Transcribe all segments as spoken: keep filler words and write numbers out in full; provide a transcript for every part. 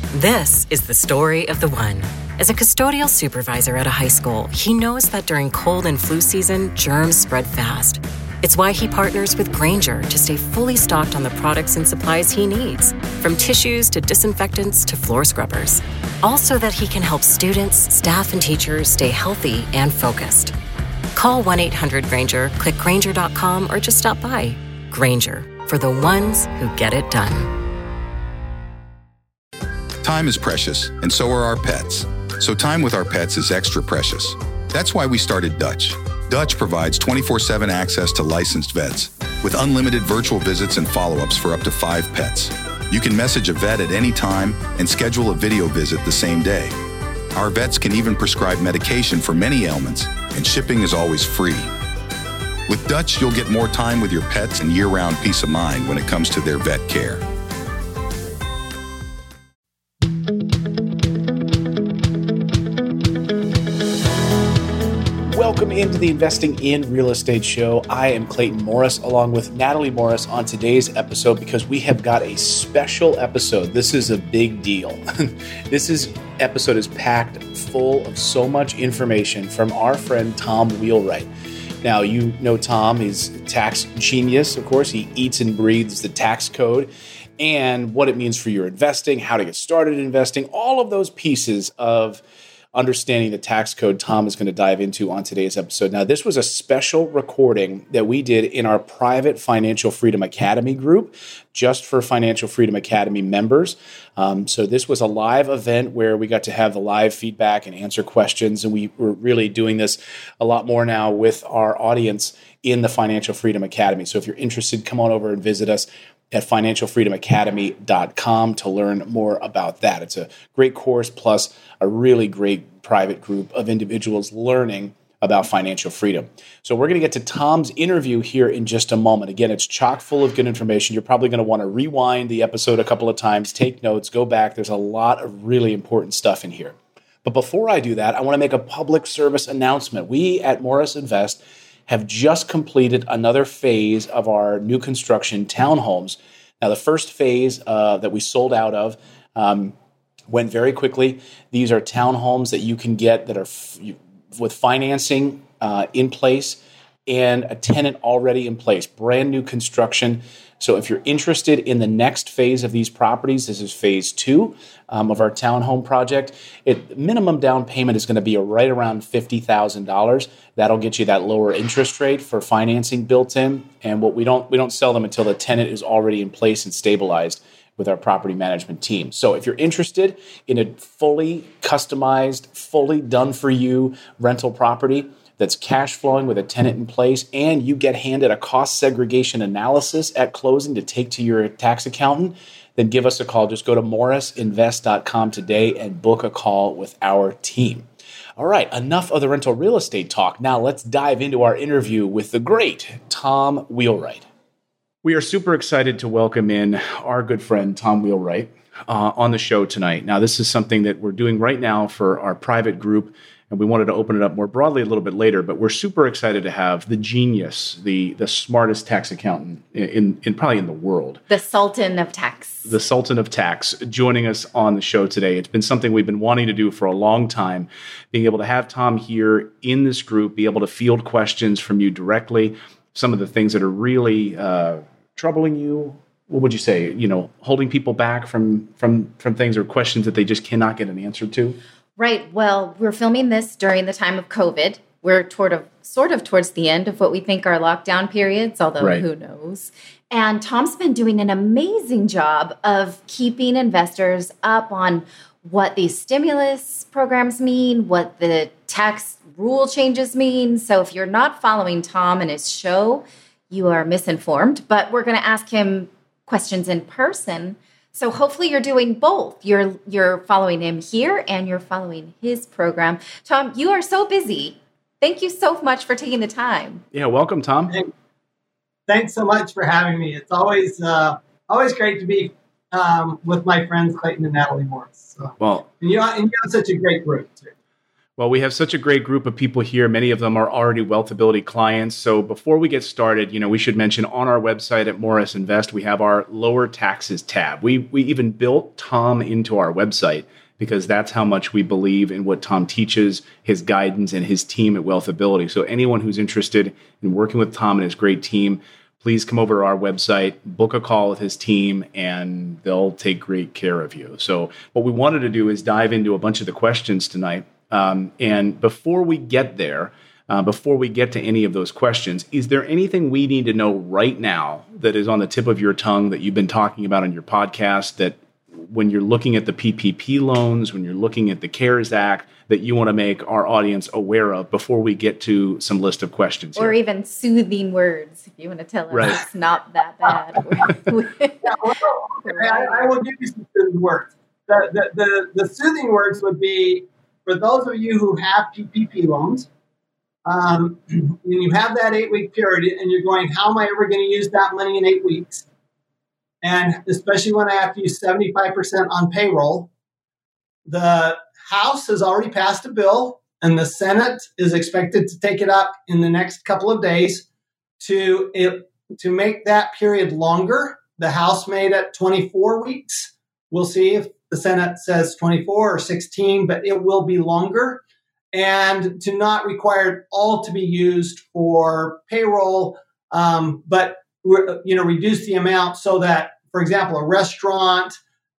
This is the story of the one. As a custodial supervisor at a high school, he knows that during cold and flu season, germs spread fast. It's why he partners with Grainger to stay fully stocked on the products and supplies he needs, from tissues to disinfectants to floor scrubbers. Also that he can help students, staff, and teachers stay healthy and focused. Call one eight hundred Grainger, click Grainger dot com, or just stop by. Grainger, for the ones who get it done. Time is precious, and so are our pets. So time with our pets is extra precious. That's why we started Dutch. Dutch provides twenty-four seven access to licensed vets, with unlimited virtual visits and follow-ups for up to five pets. You can message a vet at any time and schedule a video visit the same day. Our vets can even prescribe medication for many ailments, and shipping is always free. With Dutch, you'll get more time with your pets and year-round peace of mind when it comes to their vet care. Welcome into the Investing in Real Estate show. I am Clayton Morris, along with Natalie Morris on today's episode because we have got a special episode. This is a big deal. This is episode is packed full of so much information from our friend Tom Wheelwright. Now, you know Tom, he's a tax genius, of course. He eats and breathes the tax code and what it means for your investing, how to get started investing, all of those pieces of understanding the tax code Tom is going to dive into on today's episode. Now, this was a special recording that we did in our private Financial Freedom Academy group, just for Financial Freedom Academy members. Um, so this was a live event where we got to have the live feedback and answer questions, and we were really doing this a lot more now with our audience in the Financial Freedom Academy. So if you're interested, come on over and visit us at financial freedom academy dot com to learn more about that. It's a great course plus a really great private group of individuals learning about financial freedom. So we're going to get to Tom's interview here in just a moment. Again, it's chock full of good information. You're probably going to want to rewind the episode a couple of times, take notes, go back. There's a lot of really important stuff in here. But before I do that, I want to make a public service announcement. We at Morris Invest have just completed another phase of our new construction townhomes. Now, the first phase uh, that we sold out of um, went very quickly. These are townhomes that you can get that are f- with financing uh, in place and a tenant already in place, brand new construction. So if you're interested in the next phase of these properties, this is phase two um, of our townhome project. It minimum down payment is going to be right around fifty thousand dollars. That'll get you that lower interest rate for financing built in. And what we don't we don't sell them until the tenant is already in place and stabilized with our property management team. So if you're interested in a fully customized, fully done for you rental property that's cash flowing with a tenant in place, and you get handed a cost segregation analysis at closing to take to your tax accountant, then give us a call. Just go to morris invest dot com today and book a call with our team. All right, enough of the rental real estate talk. Now let's dive into our interview with the great Tom Wheelwright. We are super excited to welcome in our good friend Tom Wheelwright uh, on the show tonight. Now, this is something that we're doing right now for our private group, and we wanted to open it up more broadly a little bit later, but we're super excited to have the genius, the the smartest tax accountant in, in, in probably in the world. The Sultan of Tax. The Sultan of Tax joining us on the show today. It's been something we've been wanting to do for a long time, being able to have Tom here in this group, be able to field questions from you directly, some of the things that are really uh, troubling you. What would you say, you know, holding people back from, from, from things or questions that they just cannot get an answer to? Right. Well, we're filming this during the time of COVID. We're toward of, sort of towards the end of what we think are lockdown periods, although right. Who knows. And Tom's been doing an amazing job of keeping investors up on what these stimulus programs mean, what the tax rule changes mean. So if you're not following Tom and his show, you are misinformed. But we're going to ask him questions in person. So hopefully you're doing both. You're you're following him here and you're following his program. Tom, you are so busy. Thank you so much for taking the time. Yeah, welcome, Tom. Thanks so much for having me. It's always uh, always great to be um, with my friends Clayton and Natalie Morris. So, well, and you and you have such a great group too. Well, we have such a great group of people here. Many of them are already Wealthability clients. So before we get started, you know, we should mention on our website at Morris Invest, we have our lower taxes tab. We we even built Tom into our website because that's how much we believe in what Tom teaches, his guidance, and his team at Wealthability. So anyone who's interested in working with Tom and his great team, please come over to our website, book a call with his team, and they'll take great care of you. So what we wanted to do is dive into a bunch of the questions tonight. Um, and before we get there, uh, before we get to any of those questions, is there anything we need to know right now that is on the tip of your tongue that you've been talking about on your podcast, that when you're looking at the P P P loans, when you're looking at the CARES Act, that you want to make our audience aware of before we get to some list of questions or here? Even soothing words, if you want to tell us right. It's not that bad. yeah, well, okay, I, I will give you some soothing words. The, the, the, the soothing words would be, for those of you who have P P P loans, um, and you have that eight-week period, and you're going, how am I ever going to use that money in eight weeks? And especially when I have to use seventy-five percent on payroll, the House has already passed a bill, and the Senate is expected to take it up in the next couple of days to it, to make that period longer. The House made it twenty-four weeks. We'll see if the Senate says twenty-four or sixteen, but it will be longer. And to not require it all to be used for payroll, um, but you know, reduce the amount so that, for example, a restaurant,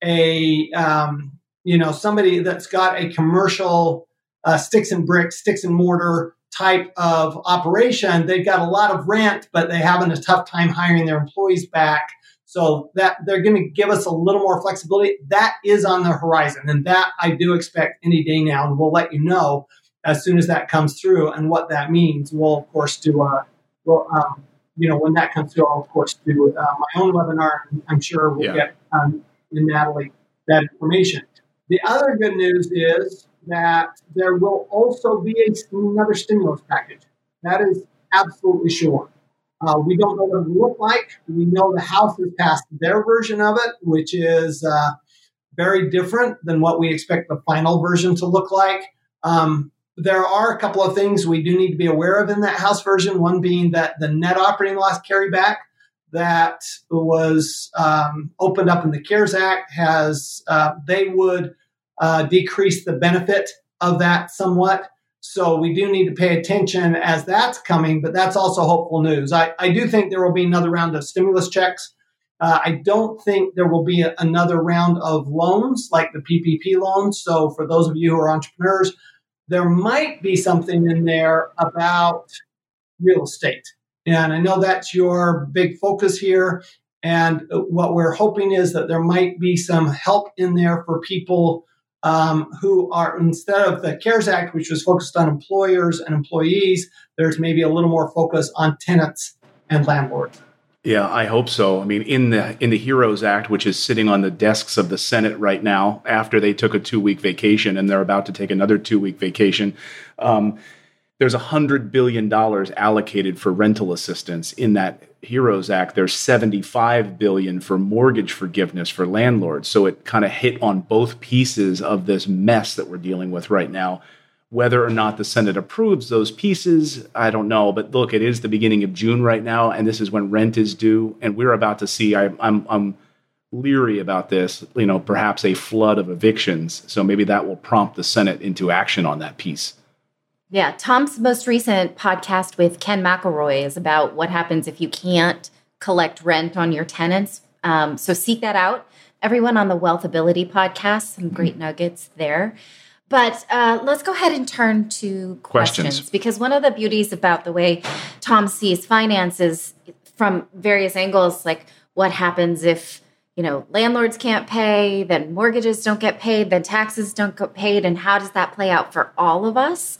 a um, you know, somebody that's got a commercial uh, sticks and bricks, sticks and mortar type of operation, they've got a lot of rent, but they're having a tough time hiring their employees back. So that they're going to give us a little more flexibility. That is on the horizon, and that I do expect any day now, and we'll let you know as soon as that comes through and what that means. We'll of course do a, we'll, um, you know, when that comes through, I'll of course do uh, my own webinar. I'm sure we'll yeah. get um, in Natalie that information. The other good news is that there will also be a, another stimulus package. That is absolutely sure. Uh, we don't know what it will look like. We know the House has passed their version of it, which is uh, very different than what we expect the final version to look like. Um, there are a couple of things we do need to be aware of in that House version, one being that the net operating loss carryback that was um, opened up in the CARES Act has, uh, they would uh, decrease the benefit of that somewhat. So we do need to pay attention as that's coming, but that's also hopeful news. I, I do think there will be another round of stimulus checks. Uh, I don't think there will be a, another round of loans like the P P P loans. So for those of you who are entrepreneurs, there might be something in there about real estate. And I know that's your big focus here. And what we're hoping is that there might be some help in there for people Um, who are, instead of the CARES Act, which was focused on employers and employees, there's maybe a little more focus on tenants and landlords. Yeah, I hope so. I mean, in the in the HEROES Act, which is sitting on the desks of the Senate right now, after they took a two-week vacation, and they're about to take another two-week vacation, um, there's one hundred billion dollars allocated for rental assistance. In that HEROES Act, there's seventy-five billion dollars for mortgage forgiveness for landlords. So it kind of hit on both pieces of this mess that we're dealing with right now. Whether or not the Senate approves those pieces, I don't know. But look, it is the beginning of June right now, and this is when rent is due. And we're about to see, I, I'm, I'm leery about this, you know, perhaps a flood of evictions. So maybe that will prompt the Senate into action on that piece. Yeah, Tom's most recent podcast with Ken McElroy is about what happens if you can't collect rent on your tenants. Um, so seek that out. Everyone on the Wealthability podcast, some great nuggets there. But uh, let's go ahead and turn to questions. questions. Because one of the beauties about the way Tom sees finances from various angles, like what happens if, you know, landlords can't pay, then mortgages don't get paid, then taxes don't get paid, and how does that play out for all of us?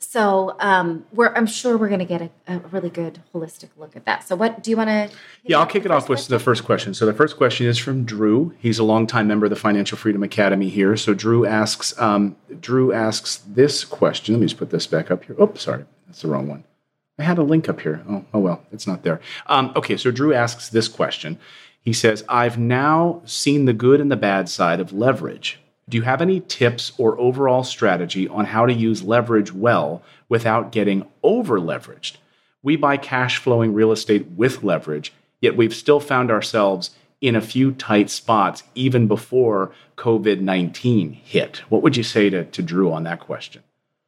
So um, we're, I'm sure we're going to get a, a really good holistic look at that. So what do you want to? Yeah, I'll kick it off with question? the first question. So the first question is from Drew. He's a longtime member of the Financial Freedom Academy here. So Drew asks, um, Drew asks this question. Let me just put this back up here. Oh, sorry, that's the wrong one. I had a link up here. Oh, oh well, it's not there. Um, okay, so Drew asks this question. He says, I've now seen the good and the bad side of leverage. Do you have any tips or overall strategy on how to use leverage well without getting over-leveraged? We buy cash-flowing real estate with leverage, yet we've still found ourselves in a few tight spots even before covid nineteen hit. What would you say to, to Drew on that question?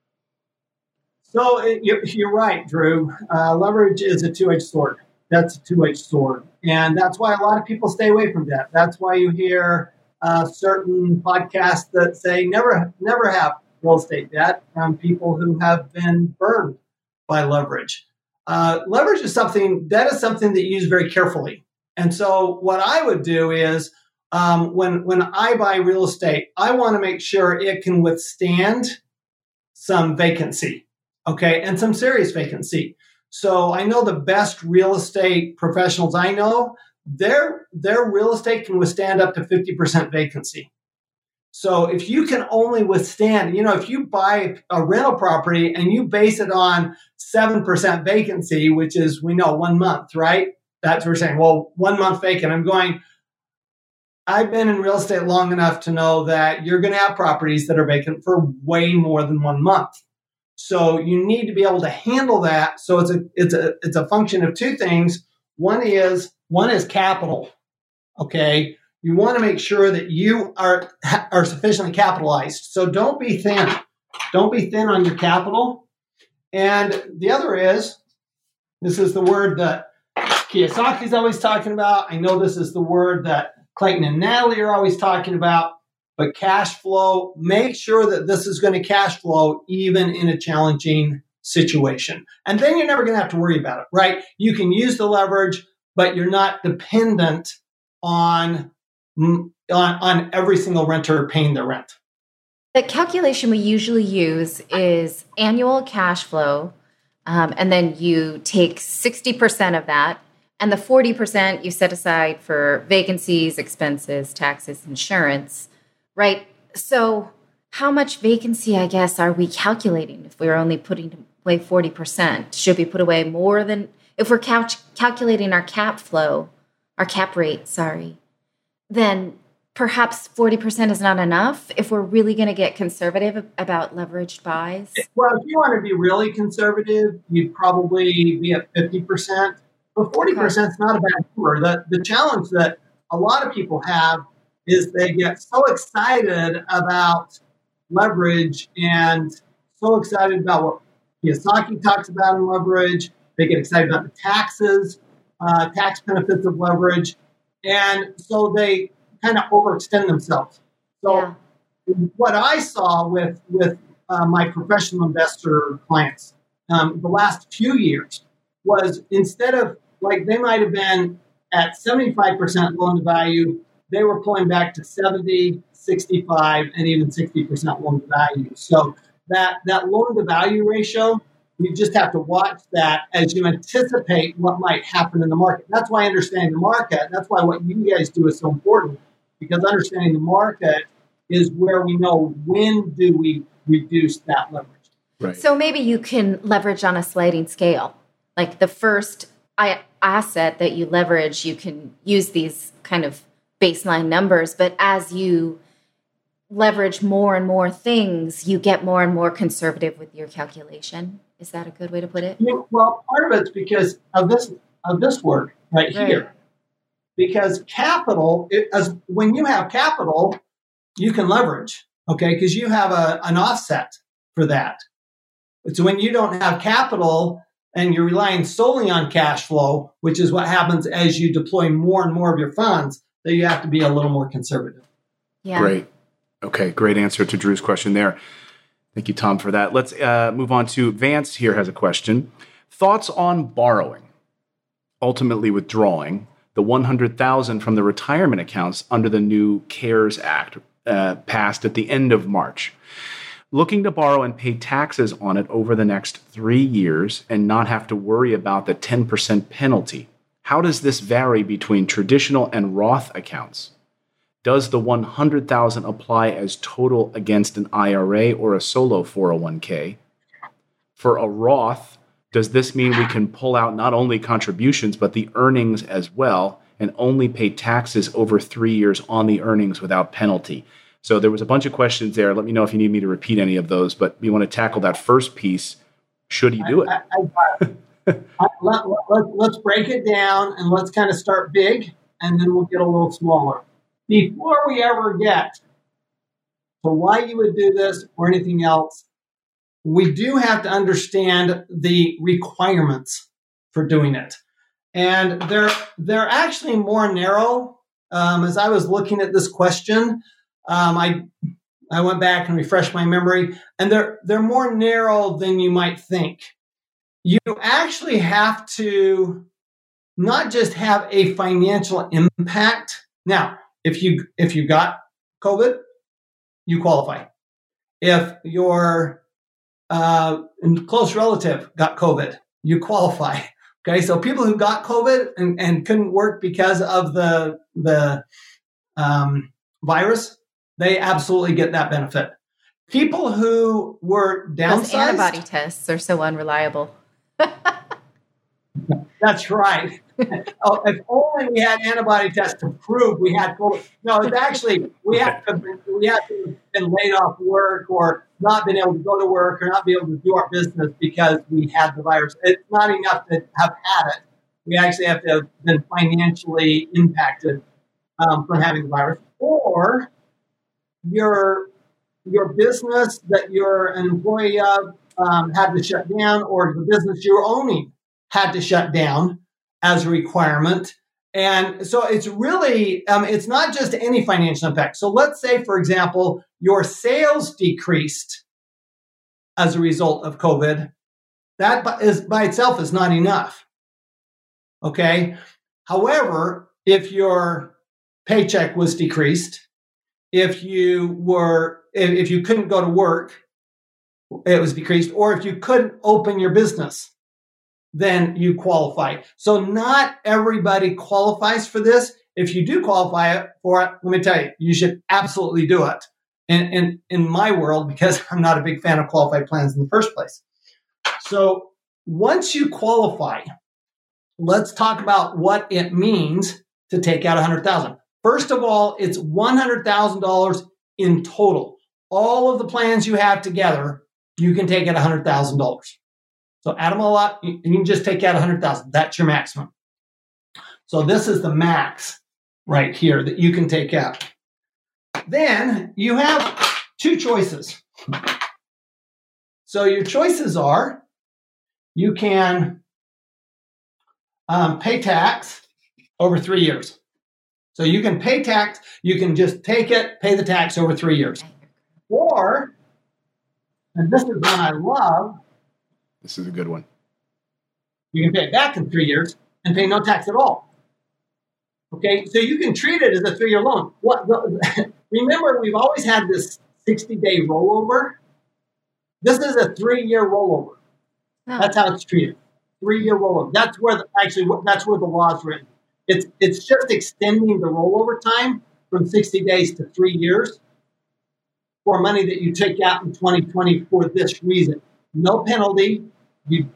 So you're, you're right, Drew. Uh, leverage is a two-edged sword. That's a two-edged sword. And that's why a lot of people stay away from debt. That's why you hear uh, certain podcasts that say never, never have real estate debt from people who have been burned by leverage. Uh, leverage is something, that is something that you use very carefully. And so what I would do is um, when, when I buy real estate, I want to make sure it can withstand some vacancy, okay, and some serious vacancy. So I know the best real estate professionals I know, their, their real estate can withstand up to fifty percent vacancy. So if you can only withstand, you know, if you buy a rental property and you base it on seven percent vacancy, which is, we know, one month, right? That's what we're saying. Well, one month vacant. I'm going, I've been in real estate long enough to know that you're going to have properties that are vacant for way more than one month. So you need to be able to handle that. So it's a it's a it's a function of two things. One is one is capital. Okay, you want to make sure that you are are sufficiently capitalized. So don't be thin. Don't be thin on your capital. And the other is, this is the word that Kiyosaki's always talking about. I know this is the word that Clayton and Natalie are always talking about, but cash flow, make sure that this is going to cash flow even in a challenging situation. And then you're never going to have to worry about it, right? You can use the leverage, but you're not dependent on, on, on every single renter paying their rent. The calculation we usually use is annual cash flow, um, and then you take sixty percent of that, and the forty percent you set aside for vacancies, expenses, taxes, insurance, right? So how much vacancy, I guess, are we calculating if we're only putting away forty percent? Should we put away more than, if we're cal- calculating our cap flow, our cap rate, sorry, then perhaps forty percent is not enough if we're really going to get conservative about leveraged buys? Well, if you want to be really conservative, you'd probably be at fifty percent. But forty percent is not a bad number. The, the challenge that a lot of people have is they get so excited about leverage and so excited about what Kiyosaki talks about in leverage. They get excited about the taxes, uh, tax benefits of leverage. And so they kind of overextend themselves. So yeah. What I saw with, with uh, my professional investor clients um, the last few years was, instead of, like, they might have been at seventy-five percent loan to value, they were pulling back to seventy, sixty-five, and even sixty percent loan to value. So that, that loan to value ratio, you just have to watch that as you anticipate what might happen in the market. That's why understanding the market, that's why what you guys do is so important, because understanding the market is where we know when do we reduce that leverage. Right. So maybe you can leverage on a sliding scale. Like the first asset that you leverage, you can use these kind of baseline numbers, but as you leverage more and more things, you get more and more conservative with your calculation. Is that a good way to put it? Yeah, well, part of it's because of this of this word right, right. here. Because capital, it, as when you have capital, you can leverage, okay? Because you have a, an offset for that. So when you don't have capital and you're relying solely on cash flow, which is what happens as you deploy more and more of your funds, then you have to be a little more conservative. Yeah. Great. Okay, great answer to Drew's question there. Thank you, Tom, for that. Let's uh, move on to Vance here has a question. Thoughts on borrowing, ultimately withdrawing the one hundred thousand dollars from the retirement accounts under the new CARES Act uh, passed at the end of March. Looking to borrow and pay taxes on it over the next three years and not have to worry about the ten percent penalty. How does this vary between traditional and Roth accounts? Does the one hundred thousand dollars apply as total against an I R A or a solo four oh one k? For a Roth, does this mean we can pull out not only contributions but the earnings as well and only pay taxes over three years on the earnings without penalty? So there was a bunch of questions there. Let me know if you need me to repeat any of those, but we want to tackle that first piece. Should he do it? I, I, I, let, let, let's break it down and let's kind of start big, and then we'll get a little smaller. Before we ever get to why you would do this or anything else, we do have to understand the requirements for doing it. And they're, they're actually more narrow. Um, as I was looking at this question, um, I I went back and refreshed my memory, and they're they're more narrow than you might think. You actually have to not just have a financial impact. Now, if you if you got COVID, you qualify. If your uh, close relative got COVID, you qualify. Okay, so people who got COVID and, and couldn't work because of the the um, virus, they absolutely get that benefit. People who were downsized. Those antibody tests are so unreliable. That's right. Oh, if only we had antibody tests to prove we had COVID. No, it's actually, we have to, we have to have been laid off work or not been able to go to work or not be able to do our business because we had the virus. It's not enough to have had it. We actually have to have been financially impacted um, from having the virus. Or your your business that you're an employee of um, had to shut down, or the business you're owning had to shut down as a requirement. And so it's really, um, it's not just any financial impact. So let's say, for example, your sales decreased as a result of COVID. That is by itself is not enough. Okay. However, if your paycheck was decreased, if you were, if you couldn't go to work, it was decreased, or if you couldn't open your business, then you qualify. So not everybody qualifies for this. If you do qualify for it, let me tell you, you should absolutely do it. And in, in my world, because I'm not a big fan of qualified plans in the first place. So once you qualify, let's talk about what it means to take out one hundred thousand dollars. First of all, it's one hundred thousand dollars in total. All of the plans you have together, you can take out one hundred thousand dollars. So add them all up, you can just take out one hundred thousand dollars. That's your maximum. So this is the max right here that you can take out. Then you have two choices. So your choices are, you can um, pay tax over three years. So you can pay tax, you can just take it, pay the tax over three years. Or, and this is one I love, this is a good one. You can pay it back in three years and pay no tax at all. Okay, so you can treat it as a three-year loan. What? The, remember, we've always had this sixty-day rollover. This is a three-year rollover. Oh. That's how it's treated. Three-year rollover. That's where the, actually that's where the law is written. It's it's just extending the rollover time from sixty days to three years for money that you take out in twenty twenty for this reason. No penalty. You,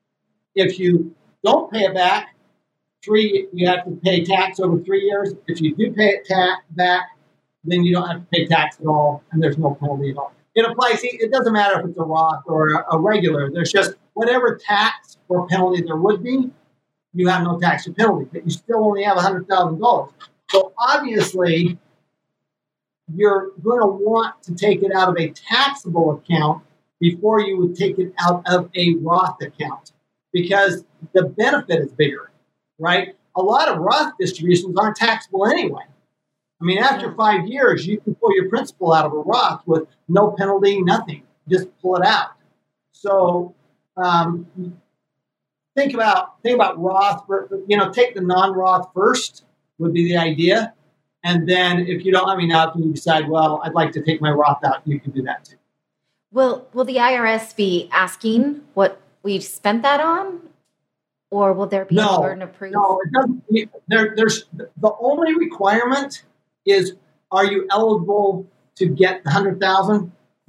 if you don't pay it back, three you have to pay tax over three years. If you do pay it ta- back, then you don't have to pay tax at all, and there's no penalty at all. It applies. It doesn't matter if it's a Roth or a, a regular. There's just whatever tax or penalty there would be, you have no tax or penalty, but you still only have one hundred thousand dollars. So obviously, you're going to want to take it out of a taxable account before you would take it out of a Roth account, because the benefit is bigger, right? A lot of Roth distributions aren't taxable anyway. I mean, after five years, you can pull your principal out of a Roth with no penalty, nothing. Just pull it out. So um, think about think about Roth. You know, take the non-Roth first would be the idea, and then if you don't, I mean, now if you decide, well, I'd like to take my Roth out, you can do that too. Will Will the I R S be asking what we spent that on, or will there be no, a burden of proof? No, it doesn't. There, there's the only requirement is: are you eligible to get the hundred thousand?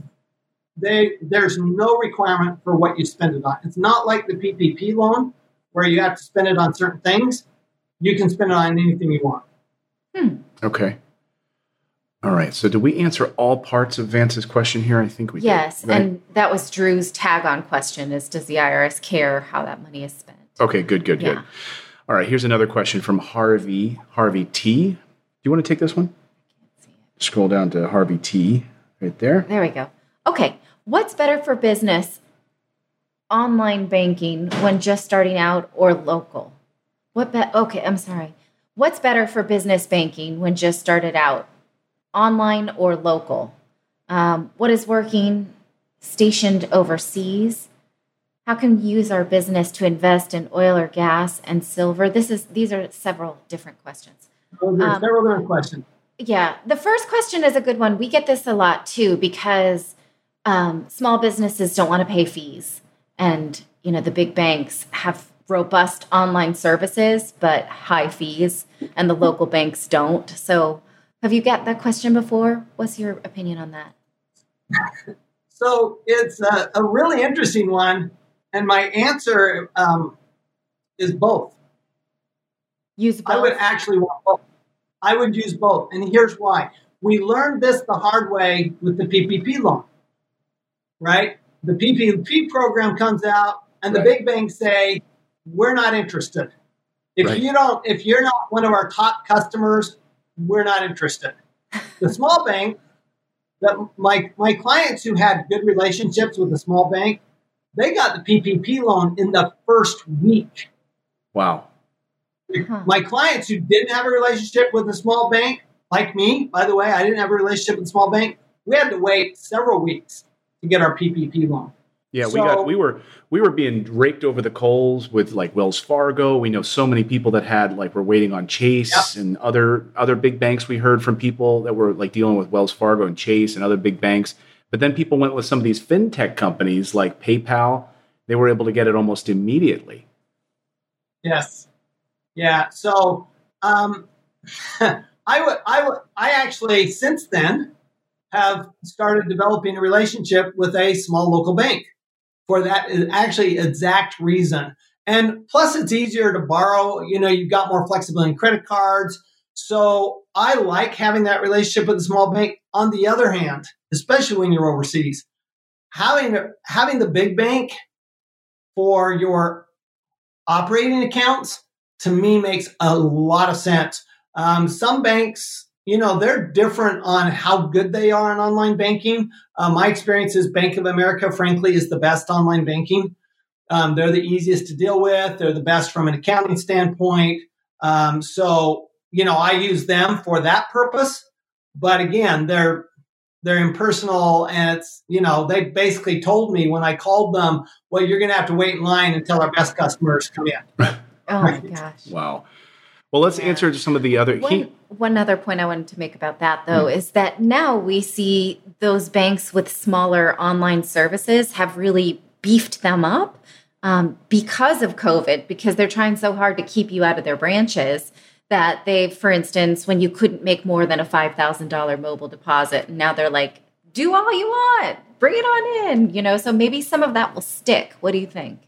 They there's no requirement for what you spend it on. It's not like the P P P loan where you have to spend it on certain things. You can spend it on anything you want. Hmm. Okay. All right. So did we answer all parts of Vance's question here? I think we yes, did. Yes. Right? And that was Drew's tag-on question is, does the I R S care how that money is spent? Okay, good, good, yeah. good. All right. Here's another question from Harvey, Harvey T. Do you want to take this one? I can't see it. Scroll down to Harvey T right there. There we go. Okay. What's better for business, online banking when just starting out or local? What be- Okay, I'm sorry. What's better for business banking when just started out, online or local? Um, what is working stationed overseas? How can we use our business to invest in oil or gas and silver? This is these are several different questions. Oh, there's um, several different questions. Yeah, the first question is a good one. We get this a lot too because um, small businesses don't want to pay fees, and you know the big banks have robust online services but high fees, and the local banks don't. So, have you got that question before? What's your opinion on that? So it's a, a really interesting one. And my answer um, is both. Use both? I would actually want both. I would use both. And here's why. We learned this the hard way with the P P P loan, right? The P P P program comes out and the right. big banks say, we're not interested. If right. you don't, if you're not one of our top customers, we're not interested. The small bank, that my, my clients who had good relationships with the small bank, they got the P P P loan in the first week. Wow. Huh. My clients who didn't have a relationship with a small bank, like me, by the way, I didn't have a relationship with a small bank. We had to wait several weeks to get our P P P loan. Yeah, so, we got we were we were being raked over the coals with like Wells Fargo. We know so many people that had like were waiting on Chase yep. and other other big banks. We heard from people that were like dealing with Wells Fargo and Chase and other big banks. But then people went with some of these fintech companies like PayPal. They were able to get it almost immediately. Yes. Yeah. So um, I would, I would, I actually since then have started developing a relationship with a small local bank for that actually exact reason. And plus, it's easier to borrow. You know, you've got more flexibility in credit cards. So I like having that relationship with a small bank. On the other hand, especially when you're overseas, having having the big bank for your operating accounts, to me, makes a lot of sense. Um, some banks, you know, they're different on how good they are in online banking. Uh, my experience is Bank of America, frankly, is the best online banking. Um, they're the easiest to deal with. They're the best from an accounting standpoint. Um, so, you know, I use them for that purpose. But again, they're they're impersonal, and it's, you know, they basically told me when I called them, well, you're going to have to wait in line until our best customers come in. Oh my gosh. Wow. Well, let's yeah. answer some of the other. One, he, one other point I wanted to make about that, though, mm-hmm. is that now we see those banks with smaller online services have really beefed them up um, because of COVID, because they're trying so hard to keep you out of their branches. That they, for instance, when you couldn't make more than a five thousand dollars mobile deposit, now they're like, do all you want, bring it on in, you know, so maybe some of that will stick. What do you think?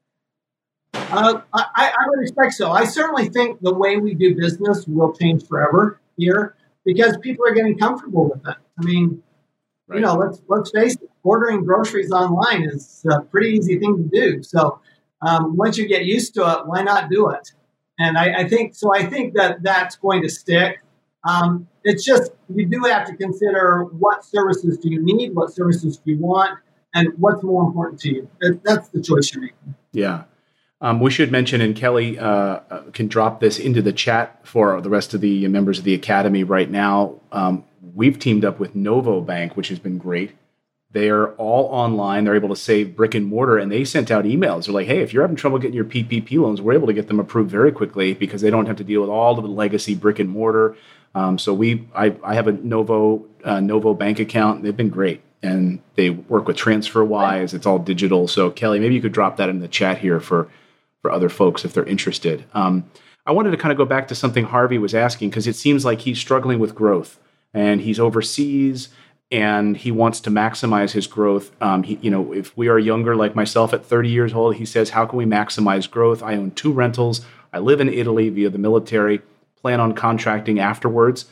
Uh, I, I would expect so. I certainly think the way we do business will change forever here because people are getting comfortable with it. I mean, right. you know, let's let's face it, ordering groceries online is a pretty easy thing to do. So um, once you get used to it, why not do it? And I, I think, so I think that that's going to stick. Um, it's just, you do have to consider what services do you need, what services do you want, and what's more important to you. That, that's the choice you're making. Yeah. Um, we should mention, and Kelly uh, can drop this into the chat for the rest of the members of the Academy right now. Um, we've teamed up with Novo Bank, which has been great. They're all online. They're able to save brick and mortar, and they sent out emails. They're like, hey, if you're having trouble getting your P P P loans, we're able to get them approved very quickly because they don't have to deal with all of the legacy brick and mortar. Um, so we, I, I have a Novo uh, Novo Bank account. They've been great, and they work with TransferWise. It's all digital. So Kelly, maybe you could drop that in the chat here for, for other folks if they're interested. Um, I wanted to kind of go back to something Harvey was asking because it seems like he's struggling with growth, and he's overseas. And he wants to maximize his growth. Um, he, you know, if we are younger, like myself at thirty years old, he says, how can we maximize growth? I own two rentals. I live in Italy via the military, plan on contracting afterwards.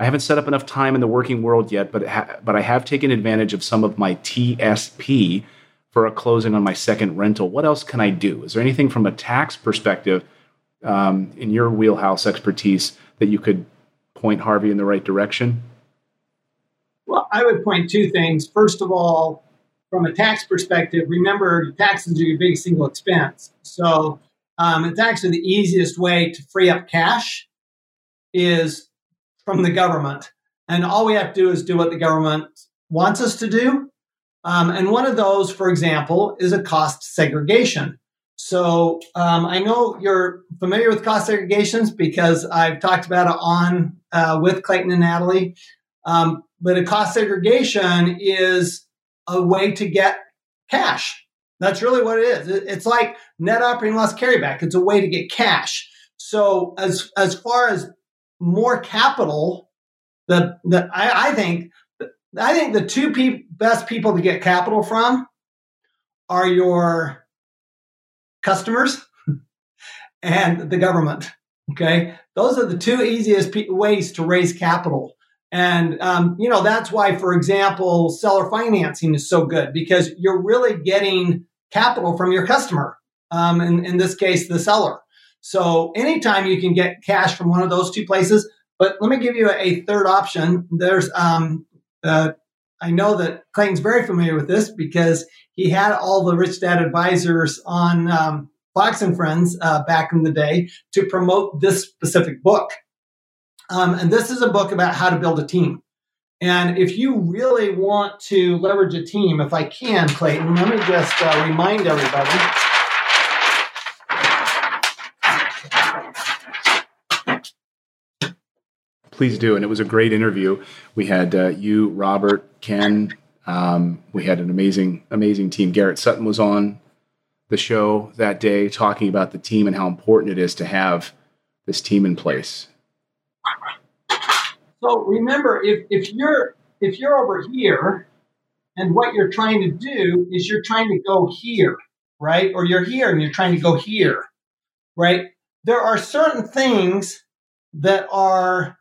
I haven't set up enough time in the working world yet, but ha- but I have taken advantage of some of my T S P for a closing on my second rental. What else can I do? Is there anything from a tax perspective um, in your wheelhouse expertise that you could point Harvey in the right direction? Well, I would point two things. First of all, from a tax perspective, remember taxes are your big single expense. So um, it's actually the easiest way to free up cash is from the government. And all we have to do is do what the government wants us to do. Um, and one of those, for example, is a cost segregation. So um, I know you're familiar with cost segregations because I've talked about it on uh, with Clayton and Natalie. Um, but a cost segregation is a way to get cash. That's really what it is. It's like net operating loss carryback. It's a way to get cash. So as as far as more capital, the the I, I think I think the two pe- best people to get capital from are your customers and the government. Okay, those are the two easiest pe- ways to raise capital. And, um, you know, that's why, for example, seller financing is so good because you're really getting capital from your customer, um, in, in this case, the seller. So anytime you can get cash from one of those two places, but let me give you a, a third option. There's, um, uh, I know that Clayton's very familiar with this because he had all the Rich Dad Advisors on um, Fox and Friends uh, back in the day to promote this specific book. Um, and this is a book about how to build a team. And if you really want to leverage a team, if I can, Clayton, let me just uh, remind everybody. Please do. And it was a great interview. We had uh, you, Robert, Ken. Um, we had an amazing, amazing team. Garrett Sutton was on the show that day talking about the team and how important it is to have this team in place. So remember, if, if you're if you're over here and what you're trying to do is you're trying to go here, right? Or you're here and you're trying to go here, right? There are certain things that are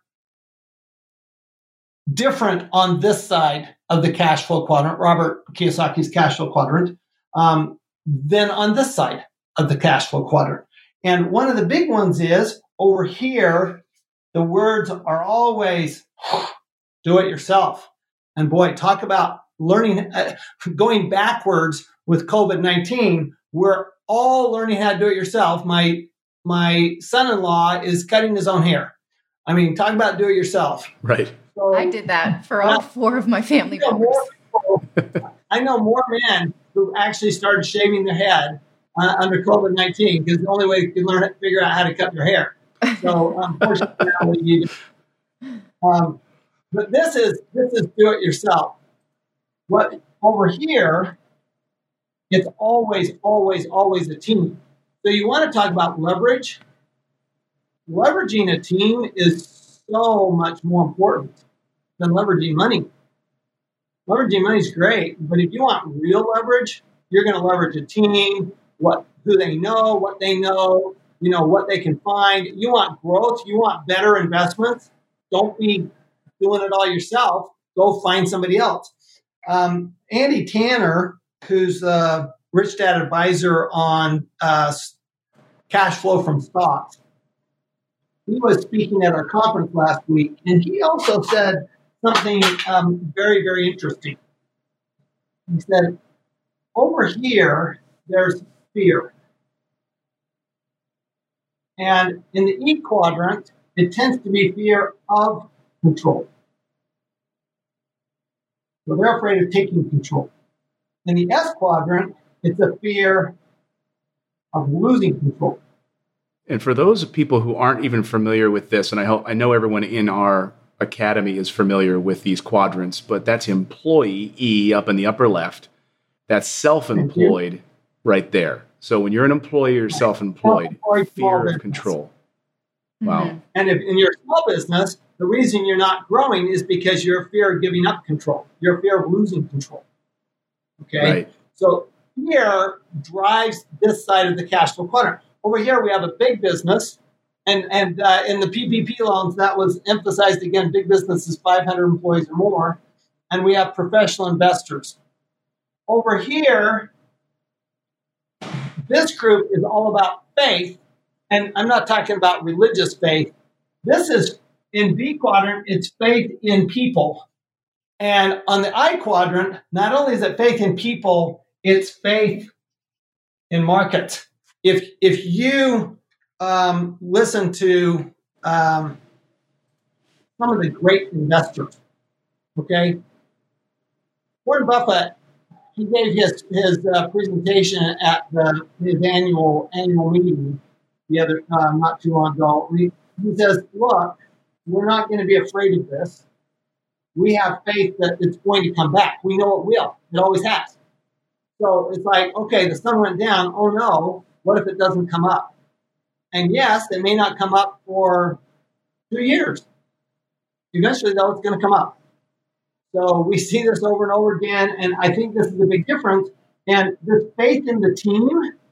different on this side of the cash flow quadrant, Robert Kiyosaki's cash flow quadrant, um, than on this side of the cash flow quadrant. And one of the big ones is over here, the words are always do it yourself. And boy, talk about learning, uh, going backwards with COVID nineteen. We're all learning how to do it yourself. My my son-in-law is cutting his own hair. I mean, talk about do it yourself. Right. So, I did that for all four of my family members. People, I know more men who actually started shaving their head uh, under COVID nineteen because the only way you can learn it, figure out how to cut your hair. So unfortunately, you um, but this is this is do it yourself. What over here, it's always, always, always a team. So you want to talk about leverage. Leveraging a team is so much more important than leveraging money. Leveraging money is great, but if you want real leverage, you're going to leverage a team, what who they know, what they know. You know, what they can find. You want growth. You want better investments. Don't be doing it all yourself. Go find somebody else. Um, Andy Tanner, who's the Rich Dad Advisor on uh, cash flow from stocks, he was speaking at our conference last week, and he also said something um, very, very interesting. He said, over here, there's fear. And in the E quadrant, it tends to be fear of control. So they're afraid of taking control. In the S quadrant, it's a fear of losing control. And for those people who aren't even familiar with this, and I hope I know everyone in our academy is familiar with these quadrants, but that's employee E up in the upper left. That's self-employed right there. So when you're an employee or self-employed, fear of control. Wow. Mm-hmm. And if in your small business, the reason you're not growing is because you're fear of giving up control. You're fear of losing control. Okay. Right. So fear drives this side of the cash flow quadrant. Over here, we have a big business And and uh, in the P P P loans, that was emphasized again. Big business is five hundred employees or more, and we have professional investors. Over here, this group is all about faith, and I'm not talking about religious faith. This is in B quadrant. It's faith in people, and on the I quadrant, not only is it faith in people, it's faith in markets. If if you Um, listen to um, some of the great investors, okay? Warren Buffett, he gave his his uh, presentation at the, his annual annual meeting the other uh, not too long ago. He, he says, look, we're not going to be afraid of this. We have faith that it's going to come back. We know it will. It always has. So it's like, okay, the sun went down. Oh, no. What if it doesn't come up? And yes, it may not come up for two years. Eventually, though, it's going to come up. So we see this over and over again, and I think this is a big difference. And this faith in the team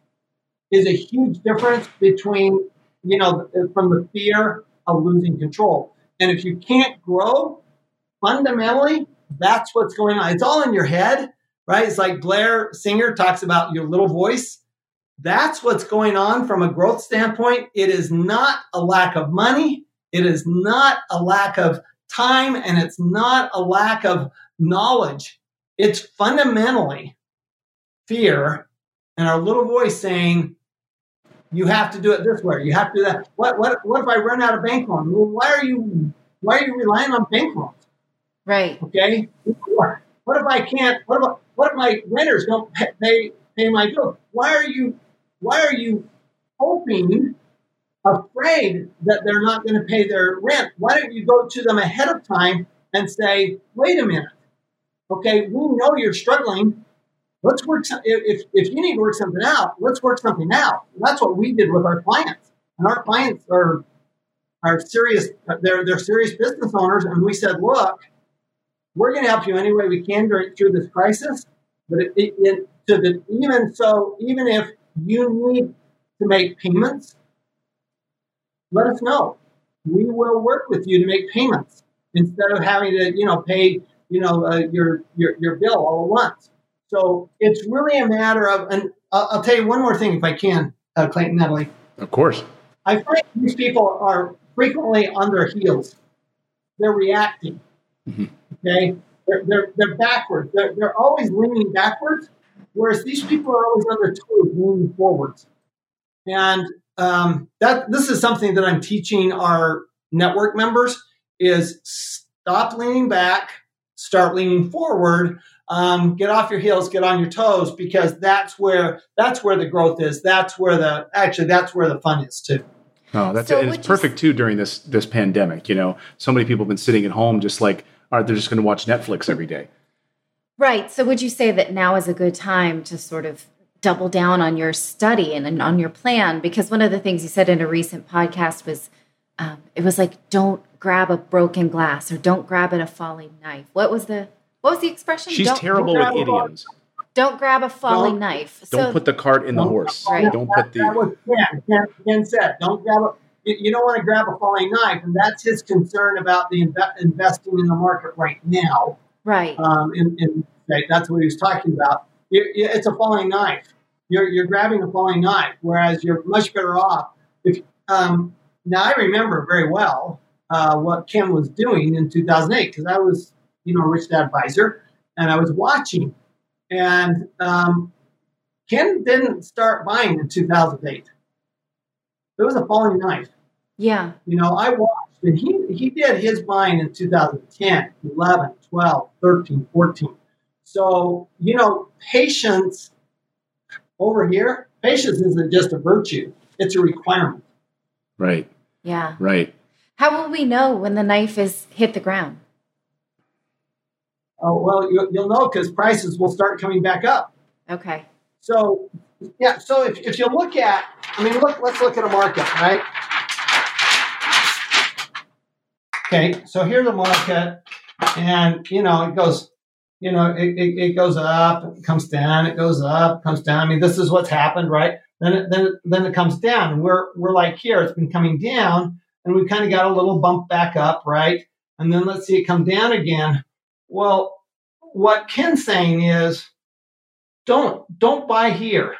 is a huge difference between, you know, from the fear of losing control. And if you can't grow, fundamentally, that's what's going on. It's all in your head, right? It's like Blair Singer talks about your little voice. That's what's going on from a growth standpoint. It is not a lack of money. It is not a lack of time, and it's not a lack of knowledge. It's fundamentally fear and our little voice saying, you have to do it this way. You have to do that. What, what, what if I run out of bank loan? Well, why are you, why are you relying on bank loans? Right. Okay. What if I can't, what if, what if my renters don't pay, pay my bills? Why are you, why are you hoping, afraid that they're not going to pay their rent? Why don't you go to them ahead of time and say, wait a minute. Okay. We know you're struggling. Let's work. If, if you need to work something out, let's work something out. And that's what we did with our clients. And our clients are, are serious. They're, they're serious business owners. And we said, look, we're going to help you any way we can during, through this crisis. But it, it, it, to the, even so, even if you need to make payments, let us know. We will work with you to make payments instead of having to, you know, pay, you know, uh, your, your your bill all at once. So it's really a matter of, and I'll, I'll tell you one more thing if I can, uh, Clayton, Natalie. Of course. I find these people are frequently on their heels. They're reacting. Mm-hmm. Okay, they're they're, they're backwards. They're, they're always leaning backwards, whereas these people are always on their toes, leaning forwards. And um, that this is something that I'm teaching our network members: is stop leaning back, start leaning forward. Um, get off your heels, get on your toes, because that's where that's where the growth is. That's where the actually that's where the fun is too. Oh, that's so it. It's perfect too during this this pandemic. You know, so many people have been sitting at home, just like, all right, they're just going to watch Netflix every day. Right. So would you say that now is a good time to sort of double down on your study and, and on your plan? Because one of the things you said in a recent podcast was, um, it was like, don't grab a broken glass or don't grab at a falling knife. What was the What was the expression? She's don't, terrible don't with idioms. Don't grab a falling don't, knife. Don't so, put the cart in the horse. Right. Don't put the. That was Ken. Ken, Ken said, don't grab a. You don't want to grab a falling knife, and that's his concern about the inve- investing in the market right now. Right. Um, in, in that's what he was talking about. It, it's a falling knife. You're you're grabbing a falling knife, whereas you're much better off. If um, now I remember very well uh, what Ken was doing in two thousand eight, because I was, you know, a Rich Dad Advisor, and I was watching. And um, Ken didn't start buying in two thousand eight. It was a falling knife. Yeah. You know, I watched, and he, he did his buying in two thousand ten, eleven, twelve, thirteen, fourteen. So, you know, patience over here, patience isn't just a virtue, it's a requirement. Right. Yeah. Right. How will we know when the knife is hit the ground? Oh, well, you, you'll know because prices will start coming back up. Okay. So, yeah, so if, if you look at, I mean, look, let's look at a market, right? Okay, so here's a market, and, you know, it goes, you know, it, it, it goes up, it comes down, it goes up, comes down. I mean, this is what's happened, right? then it, then it, then it comes down. And we're we're like here, it's been coming down, and we kind of got a little bump back up, right? And then let's see it come down again. Well, what Ken's saying is, don't don't buy here.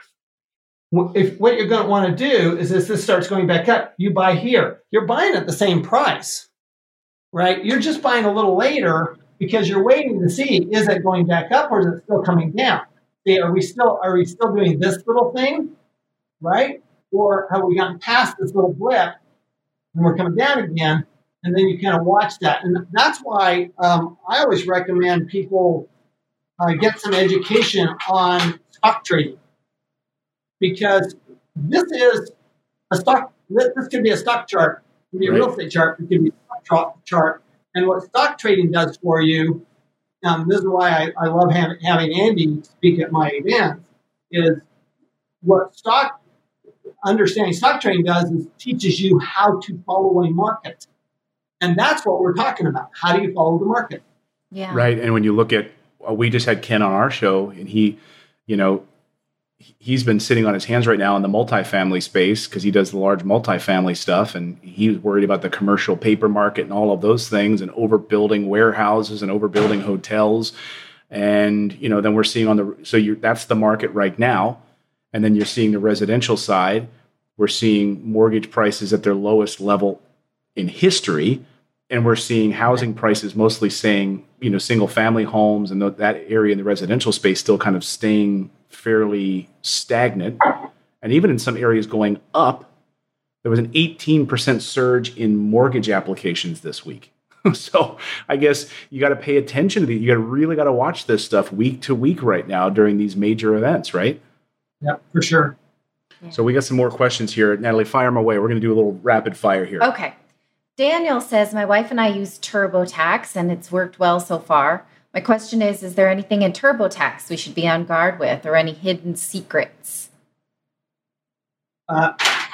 If what you're going to want to do is, as this starts going back up, you buy here. You're buying at the same price, right? You're just buying a little later because you're waiting to see, is it going back up or is it still coming down? See, are we still are we still doing this little thing, right? Or have we gotten past this little blip and we're coming down again? And then you kind of watch that. And that's why um, I always recommend people uh, get some education on stock trading. Because this is a stock, this could be a stock chart, it could be a right. real estate chart, it could be a stock chart. And what stock trading does for you, um, this is why I, I love having, having Andy speak at my events, is what stock, understanding stock trading does is teaches you how to follow a market. And that's what we're talking about. How do you follow the market? Yeah. Right. And when you look at, uh, we just had Ken on our show, and he, you know, he's been sitting on his hands right now in the multifamily space because he does the large multifamily stuff, and he's worried about the commercial paper market and all of those things, and overbuilding warehouses and overbuilding hotels. And, you know, then we're seeing on the, so you're, that's the market right now. And then you're seeing the residential side. We're seeing mortgage prices at their lowest level in history. And we're seeing housing prices mostly staying, you know, single family homes and that area in the residential space still kind of staying fairly stagnant, and even in some areas going up. There was an eighteen percent surge in mortgage applications this week. So I guess you got to pay attention to the, you got to really got to watch this stuff week to week right now during these major events, right? Yeah, for sure. Yeah. So we got some more questions here. Natalie, fire them away. We're going to do a little rapid fire here. Okay. Daniel says, my wife and I use TurboTax and it's worked well so far. My question is, is there anything in TurboTax we should be on guard with, or any hidden secrets? Uh,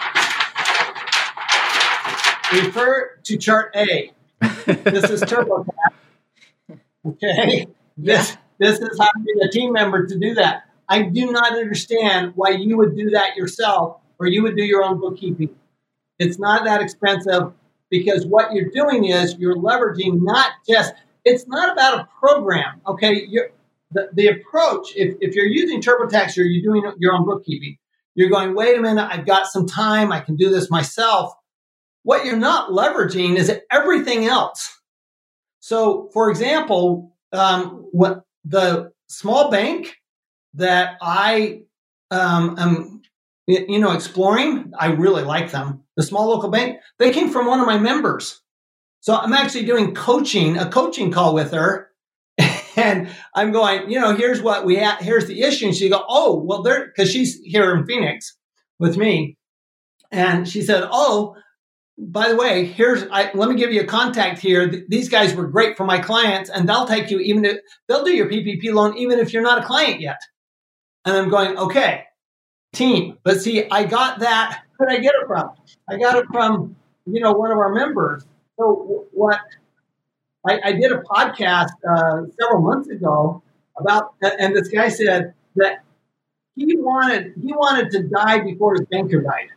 refer to chart A. This is TurboTax. Okay? This, this is how to be a team member to do that. I do not understand why you would do that yourself, or you would do your own bookkeeping. It's not that expensive, because what you're doing is you're leveraging not just, it's not about a program, okay? You're, the, the approach, if, if you're using TurboTax or you're doing your own bookkeeping, you're going, wait a minute, I've got some time, I can do this myself. What you're not leveraging is everything else. So, for example, um, what the small bank that I um, am, you know, exploring, I really like them. The small local bank, they came from one of my members. So I'm actually doing coaching, a coaching call with her. And I'm going, you know, here's what we have, here's the issue. And she go, oh, well, they're, because she's here in Phoenix with me. And she said, oh, by the way, here's, I, let me give you a contact here. Th- these guys were great for my clients, and they'll take you even if, they'll do your P P P loan even if you're not a client yet. And I'm going, okay, team. But see, I got that. Where did I get it from? I got it from, you know, one of our members. So what I, I did a podcast uh, several months ago about, and this guy said that he wanted he wanted to die before his banker died.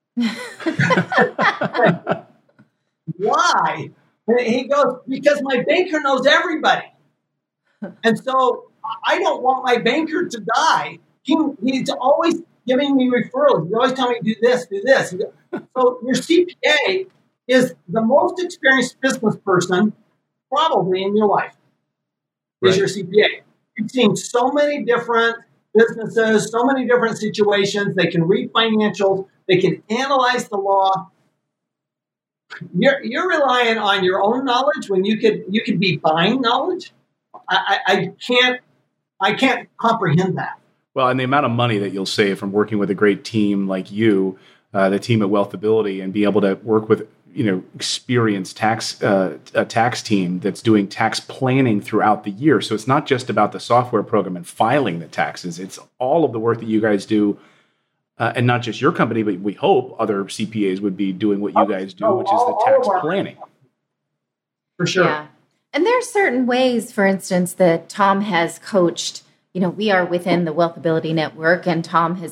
Why? And he goes, because my banker knows everybody, and so I don't want my banker to die. He, he's always giving me referrals. He's always telling me, do this, do this. So your C P A is the most experienced business person probably in your life, is right. Your C P A. You've seen so many different businesses, so many different situations. They can read financials. They can analyze the law. You're, you're relying on your own knowledge when you could you could be buying knowledge. I, I, I can't I can't comprehend that. Well, and the amount of money that you'll save from working with a great team like you, uh, the team at Wealthability, and be able to work with, you know, experienced tax uh, a tax team that's doing tax planning throughout the year. So it's not just about the software program and filing the taxes. It's all of the work that you guys do, uh, and not just your company, but we hope other C P As would be doing what you guys do, oh, which is the tax planning. For sure. Yeah. And there are certain ways, for instance, that Tom has coached. You know, we are within the Wealthability Network, and Tom has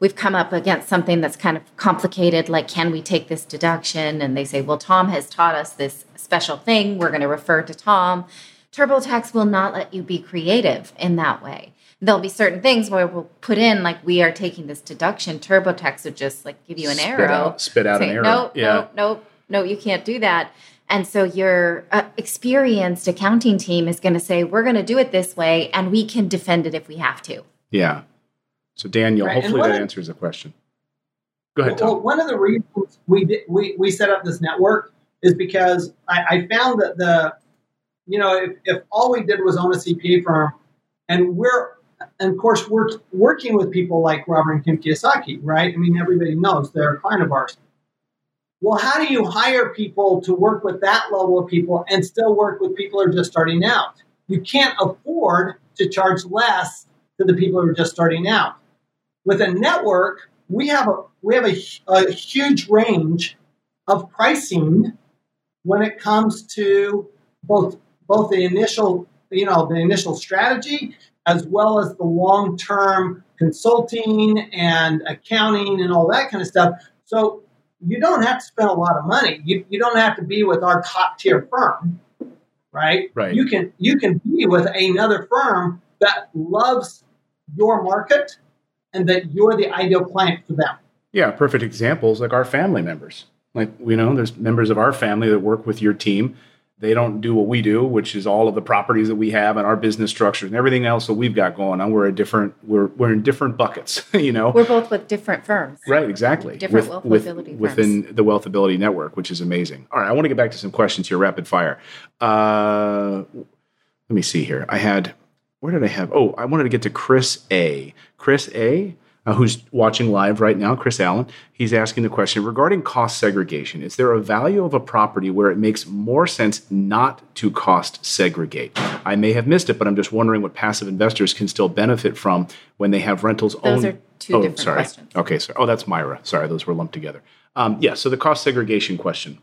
we've come up against something that's kind of complicated, like, can we take this deduction? And they say, well, Tom has taught us this special thing. We're going to refer to Tom. TurboTax will not let you be creative in that way. There'll be certain things where we'll put in, like, we are taking this deduction. TurboTax would just, like, give you an spit arrow. Out, spit out say, an arrow. Nope, yeah. nope, nope, no, you can't do that. And so your uh, experienced accounting team is going to say, we're going to do it this way, and we can defend it if we have to. Yeah. So, Daniel, right. hopefully that of, answers the question. Go ahead, Tom. Well, one of the reasons we did, we, we set up this network is because I, I found that the, you know, if, if all we did was own a C P A firm, and we're, and of course, we're working with people like Robert and Kim Kiyosaki, right? I mean, everybody knows they're a client of ours. Well, how do you hire people to work with that level of people and still work with people who are just starting out? You can't afford to charge less to the people who are just starting out. With a network, we have a we have a, a huge range of pricing when it comes to both both the initial, you know, the initial strategy as well as the long-term consulting and accounting and all that kind of stuff. So you don't have to spend a lot of money. You you don't have to be with our top-tier firm, right? Right. You can you can be with another firm that loves your market and that you're the ideal client for them. Yeah, perfect examples like our family members. Like, you know, there's members of our family that work with your team. They don't do what we do, which is all of the properties that we have and our business structures and everything else that we've got going on. We're a different, we're we're in different buckets, you know. We're both with different firms. Right, exactly. Different with, Wealth with, Ability within firms. the Wealth Ability Network, which is amazing. All right, I want to get back to some questions here, rapid fire. Uh, let me see here. I had, where did I have? Oh, I wanted to get to Chris A. Chris A., Uh, who's watching live right now, Chris Allen. He's asking the question, regarding cost segregation, is there a value of a property where it makes more sense not to cost segregate? I may have missed it, but I'm just wondering what passive investors can still benefit from when they have rentals Those owned. are two oh, different sorry. questions. Okay, so oh, that's Myra. Sorry, those were lumped together. Um, yeah, so the cost segregation question.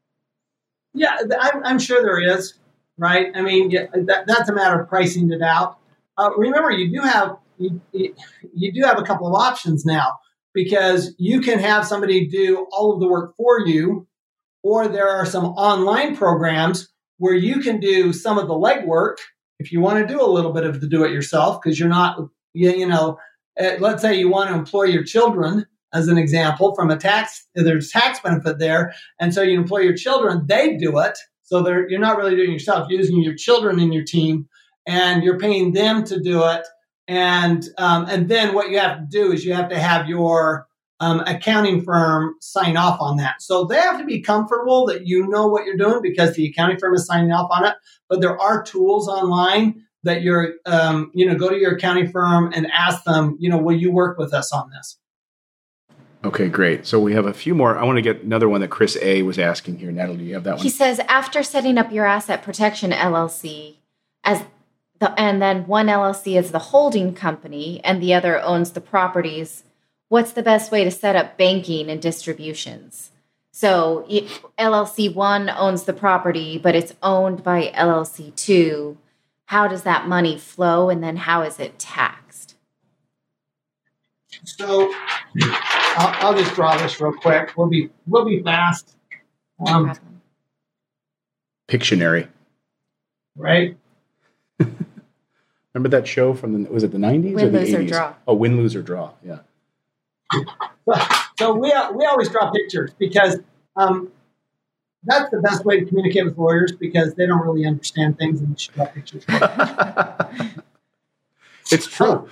Yeah, I'm, I'm sure there is, right? I mean, yeah, that, that's a matter of pricing it out. Uh, remember, you do have You, you do have a couple of options now, because you can have somebody do all of the work for you, or there are some online programs where you can do some of the legwork if you want to do a little bit of the do-it-yourself, because you're not, you, you know, uh, let's say you want to employ your children, as an example, from a tax, there's tax benefit there, and so you employ your children, they do it, so they're, you're not really doing it yourself, you're using your children in your team, and you're paying them to do it. And um, and then what you have to do is you have to have your um, accounting firm sign off on that. So they have to be comfortable that you know what you're doing because the accounting firm is signing off on it. But there are tools online that you're, um, you know, go to your accounting firm and ask them, you know, will you work with us on this? Okay, great. So we have a few more. I want to get another one that Chris A. was asking here. Natalie, do you have that one? He says, after setting up your asset protection L L C as The, and then one L L C is the holding company and the other owns the properties, what's the best way to set up banking and distributions? So L L C one owns the property, but it's owned by L L C two. How does that money flow, and then how is it taxed? So I'll, I'll just draw this real quick. We'll be we'll be fast. Um, Pictionary. Right? Remember that show from the, was it the nineties Win, or the lose, or eighties? draw. Oh, win, lose, or draw. Yeah. So we we always draw pictures because um, that's the best way to communicate with lawyers, because they don't really understand things and you should draw pictures. It's true.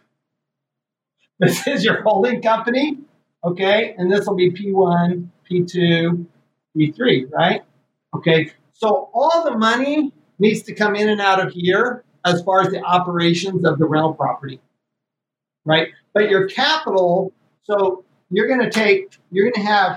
This is your holding company, okay? And this will be P one, P two, P three, right? Okay, so all the money needs to come in and out of here as far as the operations of the rental property, right? But your capital, so you're going to take, you're going to have,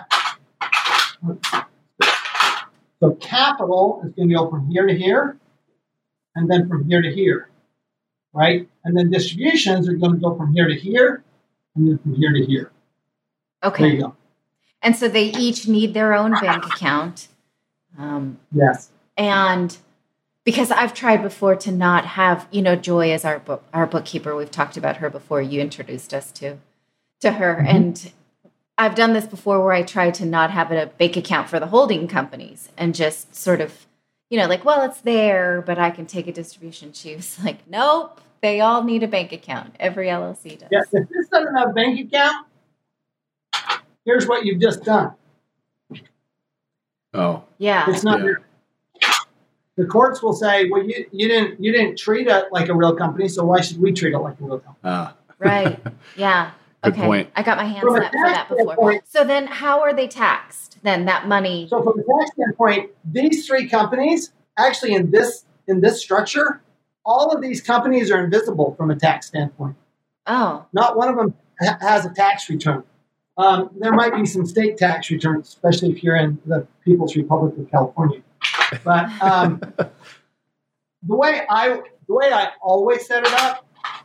so capital is going to go from here to here, and then from here to here, right? And then distributions are going to go from here to here, and then from here to here. Okay. There you go. And so they each need their own bank account. Um, Yes. and because I've tried before to not have, you know, Joy as our book, our bookkeeper. We've talked about her before. You introduced us to. to her. Mm-hmm. And I've done this before where I try to not have a bank account for the holding companies and just sort of, you know, like, well, it's there, but I can take a distribution. She was like, nope, they all need a bank account. Every L L C does. Yeah, if this doesn't have a bank account, here's what you've just done. Oh, yeah. It's not. Yeah. The courts will say, well, you, you didn't you didn't treat it like a real company, so why should we treat it like a real company? Ah. Right. Yeah. Good okay. point. I got my hands From a up for that before. standpoint- So then how are they taxed? Then that money. So from a tax standpoint, these three companies, actually in this in this structure, all of these companies are invisible from a tax standpoint. Oh. Not one of them ha- has a tax return. Um, there might be some state tax returns, especially if you're in the People's Republic of California. But um, the way I the way I always set it up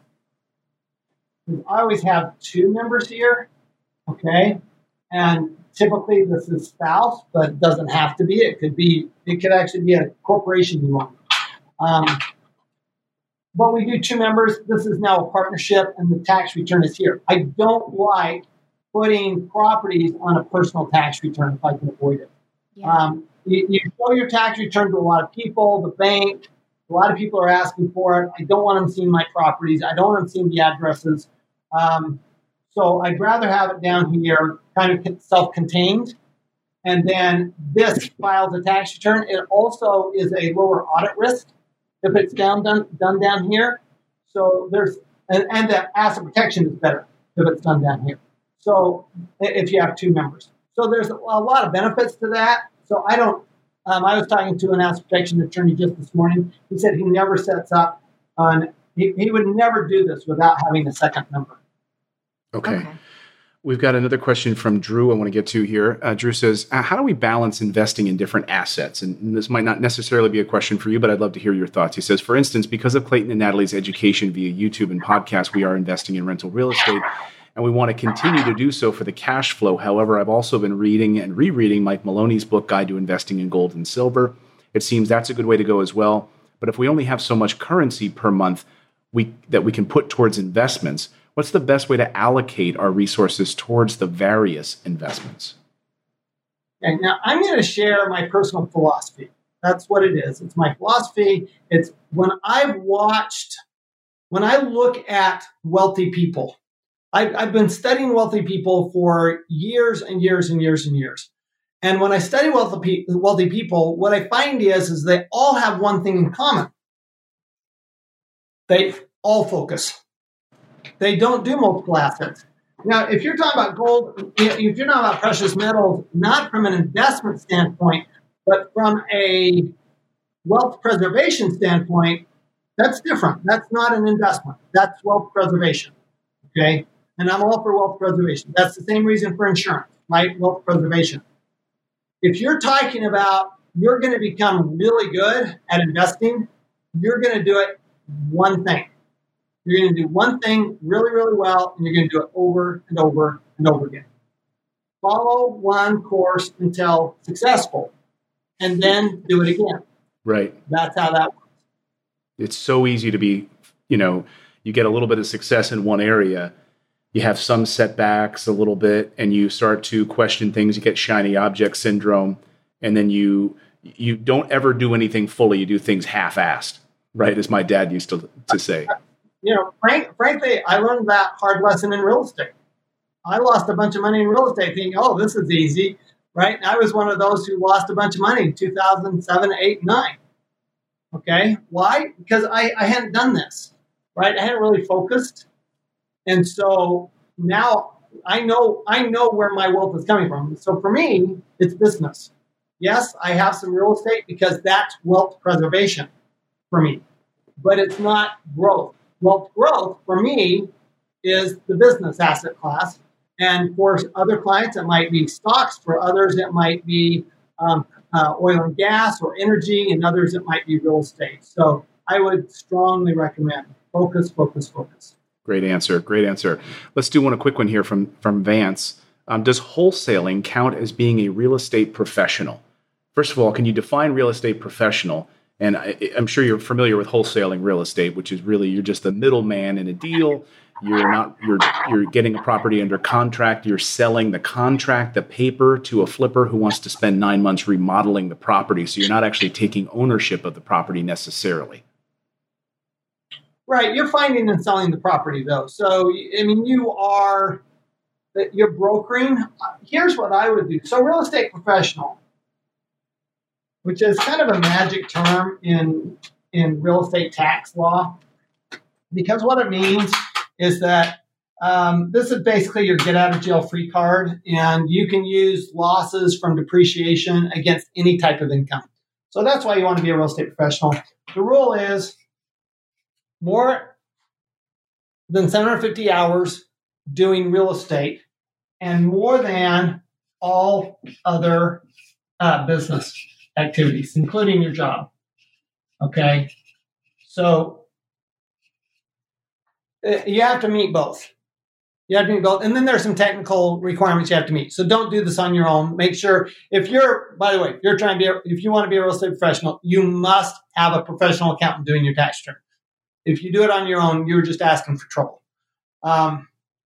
is I always have two members here, okay, and typically this is spouse, but it doesn't have to be. It could be. It could actually be a corporation you want. Um, but we do two members. This is now a partnership, and the tax return is here. I don't like putting properties on a personal tax return if I can avoid it. Yeah. Um, you, you show your tax return to a lot of people, the bank. A lot of people are asking for it. I don't want them seeing my properties. I don't want them seeing the addresses. Um, so I'd rather have it down here, kind of self-contained. And then this files a tax return. It also is a lower audit risk if it's down done, done down here. So there's and, and the asset protection is better if it's done down here. So if you have two members. So there's a lot of benefits to that. So I don't, um, I was talking to an asset protection attorney just this morning. He said he never sets up on, he, he would never do this without having a second member. Okay. Okay. We've got another question from Drew I want to get to here. Uh, Drew says, uh, how do we balance investing in different assets? And this might not necessarily be a question for you, but I'd love to hear your thoughts. He says, for instance, because of Clayton and Natalie's education via YouTube and podcast, we are investing in rental real estate, and we want to continue to do so for the cash flow. However, I've also been reading and rereading Mike Maloney's book, Guide to Investing in Gold and Silver. It seems that's a good way to go as well. But if we only have so much currency per month we, that we can put towards investments, what's the best way to allocate our resources towards the various investments? Okay, now I'm going to share my personal philosophy. That's what it is. It's my philosophy. It's when I've watched, when I look at wealthy people, I've, I've been studying wealthy people for years and years and years and years. And when I study wealthy, wealthy people, what I find is, is they all have one thing in common. They all focus. They don't do multiple assets. Now, if you're talking about gold, if you're talking about precious metals, not from an investment standpoint, but from a wealth preservation standpoint, that's different. That's not an investment. That's wealth preservation. Okay? And I'm all for wealth preservation. That's the same reason for insurance, right? Wealth preservation. If you're talking about you're going to become really good at investing, you're going to do it one thing. You're going to do one thing really, really well, and you're going to do it over and over and over again. Follow one course until successful, and then do it again. Right. That's how that works. It's so easy to be, you know, you get a little bit of success in one area, you have some setbacks a little bit, and you start to question things. You get shiny object syndrome, and then you you don't ever do anything fully. You do things half-assed, right? As my dad used to to say. You know, frank, frankly, I learned that hard lesson in real estate. I lost a bunch of money in real estate thinking, oh, this is easy, right? And I was one of those who lost a bunch of money in two thousand seven, eight, nine. Okay. Why? Because I, I hadn't done this, right? I hadn't really focused. And so now I know, I know where my wealth is coming from. So for me, it's business. Yes, I have some real estate because that's wealth preservation for me, but it's not growth. Wealth growth for me is the business asset class. And for other clients, it might be stocks. For others, it might be um, uh, oil and gas or energy. And others, it might be real estate. So I would strongly recommend focus, focus, focus. Great answer. Great answer. Let's do one a quick one here from, from Vance. Um, does wholesaling count as being a real estate professional? First of all, can you define real estate professional? And I, I'm sure you're familiar with wholesaling real estate, which is really you're just the middleman in a deal. You're not, you're, you're getting a property under contract. You're selling the contract, the paper to a flipper who wants to spend nine months remodeling the property. So you're not actually taking ownership of the property necessarily. Right. You're finding and selling the property though. So, I mean, you are, you're brokering. Here's what I would do. So real estate professional, which is kind of a magic term in, in real estate tax law, because what it means is that um, this is basically your get out of jail free card, and you can use losses from depreciation against any type of income. So that's why you want to be a real estate professional. The rule is more than seven hundred fifty hours doing real estate and more than all other uh, business activities, including your job. Okay. So you have to meet both. You have to meet both. And then there's some technical requirements you have to meet. So don't do this on your own. Make sure if you're, by the way, if you're trying to be, a, if you want to be a real estate professional, you must have a professional accountant doing your tax return. If you do it on your own, you're just asking for trouble. Um,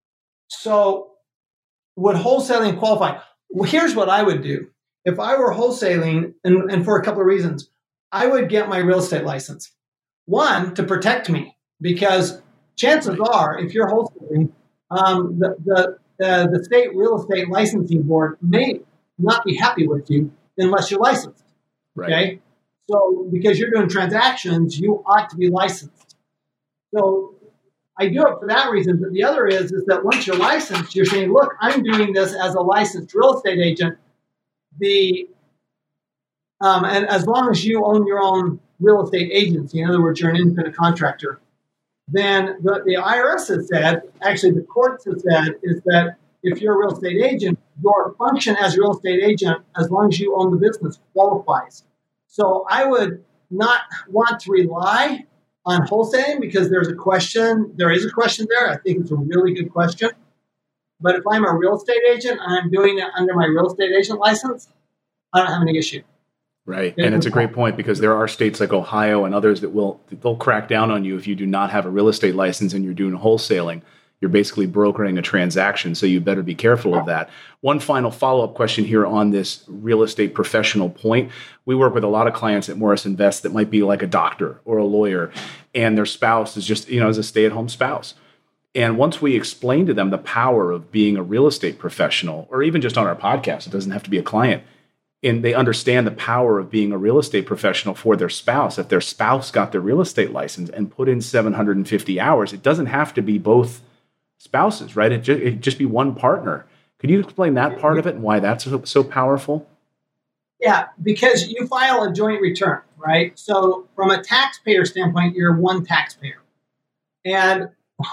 so would wholesaling qualify? Well, here's what I would do. If I were wholesaling, and, and for a couple of reasons, I would get my real estate license. One, to protect me, because chances are, if you're wholesaling, um, the, the, the, the state real estate licensing board may not be happy with you unless you're licensed. Right. Okay. So because you're doing transactions, you ought to be licensed. So I do it for that reason. But the other is, is that once you're licensed, you're saying, look, I'm doing this as a licensed real estate agent. The um, and as long as you own your own real estate agency, in other words, you're an independent contractor, then the, the I R S has said, actually the courts have said, is that if you're a real estate agent, your function as a real estate agent, as long as you own the business, qualifies. So I would not want to rely on wholesaling because there's a question, there is a question there. I think it's a really good question. But if I'm a real estate agent and I'm doing it under my real estate agent license, I don't have any issue. Right. And it's a great point because there are states like Ohio and others that will, they'll crack down on you if you do not have a real estate license and you're doing wholesaling. You're basically brokering a transaction. So you better be careful of that. One final follow-up question here on this real estate professional point. We work with a lot of clients at Morris Invest that might be like a doctor or a lawyer, and their spouse is just, you know, is a stay-at-home spouse. And once we explain to them the power of being a real estate professional, or even just on our podcast, it doesn't have to be a client, and they understand the power of being a real estate professional for their spouse. If their spouse got their real estate license and put in seven hundred fifty hours, it doesn't have to be both spouses, right? It just, it'd just be one partner. Could you explain that part of it and why that's so, so powerful? Yeah, because you file a joint return, right? So from a taxpayer standpoint, you're one taxpayer. And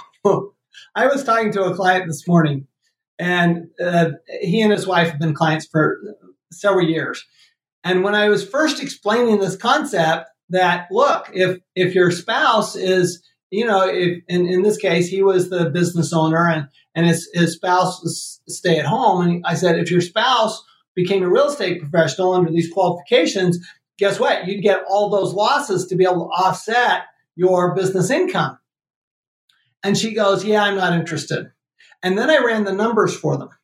I was talking to a client this morning, and uh, he and his wife have been clients for several years. And when I was first explaining this concept that, look, if if your spouse is, you know, if in, in this case, he was the business owner and, and his, his spouse was stay at home. And I said, if your spouse became a real estate professional under these qualifications, guess what? You'd get all those losses to be able to offset your business income. And she goes, yeah, I'm not interested. And then I ran the numbers for them.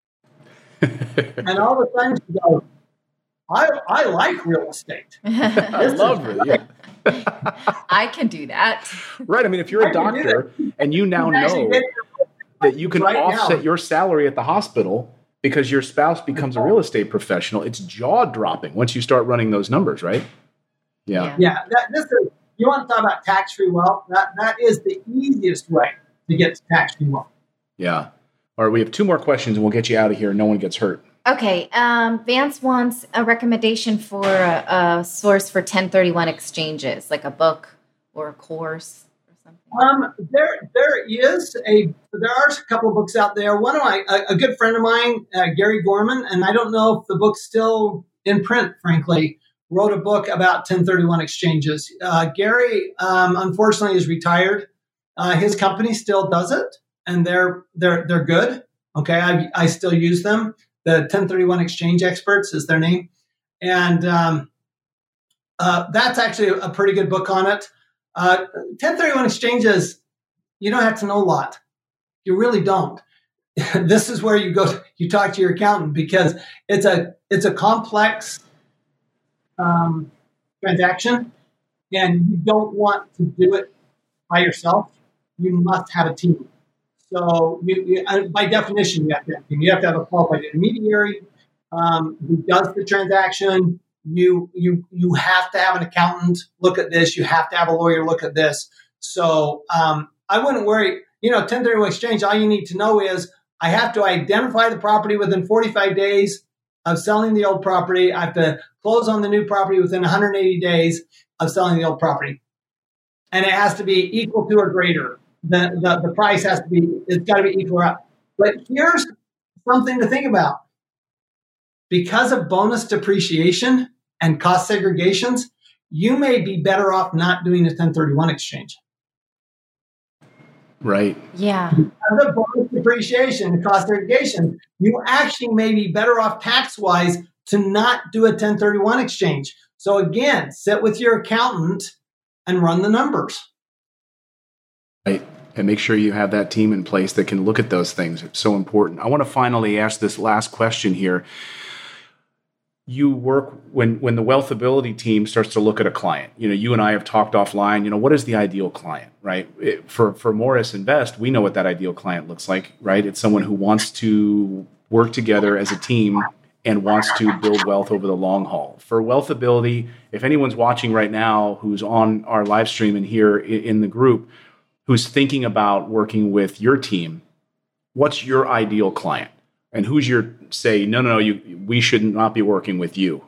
And all of a sudden she goes, I, I like real estate. I love it. Yeah. I can do that. Right. I mean, if you're a doctor and you now know that you can right offset now. your salary at the hospital because your spouse becomes a real estate professional, it's jaw-dropping once you start running those numbers, right? Yeah. Yeah. Yeah. That, this is, you want to talk about tax-free wealth? That That is the easiest way to get to tax-free wealth. Yeah. All right. We have two more questions and we'll get you out of here. No one gets hurt. Okay. Um, Vance wants a recommendation for a, a source for ten thirty-one exchanges, like a book or a course or something. Um, there, there is a, there are a couple of books out there. One of my, a, a good friend of mine, uh, Gary Gorman, and I don't know if the book's still in print, frankly, wrote a book about ten thirty-one exchanges. Uh, Gary, um, unfortunately, is retired. Uh, his company still does it, and they're they're they're good. Okay, I I still use them. The ten thirty-one Exchange Experts is their name, and um, uh, that's actually a pretty good book on it. Uh, ten thirty-one exchanges, you don't have to know a lot. You really don't. This is where you go, you talk to your accountant, because it's a it's a complex um, transaction, and you don't want to do it by yourself. You must have a team. So you, you, by definition, you have to have a team. You have to have a qualified intermediary um, who does the transaction. You you you have to have an accountant look at this. You have to have a lawyer look at this. So um, I wouldn't worry. You know, ten thirty-one exchange, all you need to know is I have to identify the property within forty-five days of selling the old property. I have to close on the new property within one hundred eighty days of selling the old property. And it has to be equal to or greater. The, the, the price has to be, it's got to be equal or up. But here's something to think about. Because of bonus depreciation and cost segregations, you may be better off not doing a ten thirty-one exchange. Right. Yeah. Because of bonus depreciation and cost segregation, you actually may be better off tax-wise to not do a ten thirty-one exchange. So again, sit with your accountant and run the numbers. Right. And make sure you have that team in place that can look at those things. It's so important. I want to finally ask this last question here. You work when when the Wealthability team starts to look at a client. You know, you and I have talked offline. You know, what is the ideal client, right? It, for for Morris Invest, we know what that ideal client looks like, right? It's someone who wants to work together as a team and wants to build wealth over the long haul. For Wealthability, if anyone's watching right now who's on our live stream and here in the group, who's thinking about working with your team, what's your ideal client? And who's your say, no, no, no, you, we should not be working with you?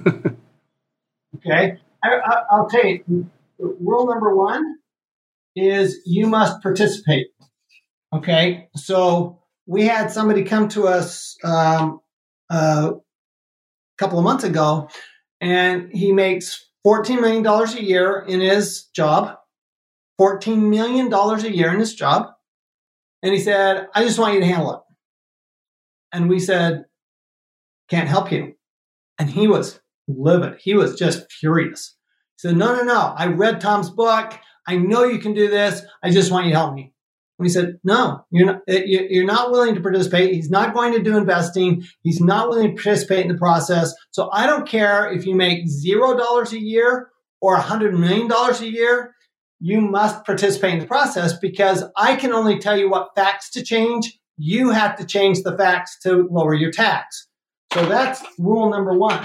Okay. I, I, I'll tell you, rule number one is you must participate. Okay. So we had somebody come to us um, uh, a couple of months ago, and he makes fourteen million dollars a year in his job, fourteen million dollars a year in his job. And he said, I just want you to handle it. And we said, can't help you. And he was livid. He was just furious. He said, no, no, no. I read Tom's book. I know you can do this. I just want you to help me. And we said, no, you're not, you're not willing to participate. He's not going to do investing. He's not willing to participate in the process. So I don't care if you make zero dollars a year or one hundred million dollars a year. You must participate in the process, because I can only tell you what facts to change. You have to change the facts to lower your tax. So that's rule number one.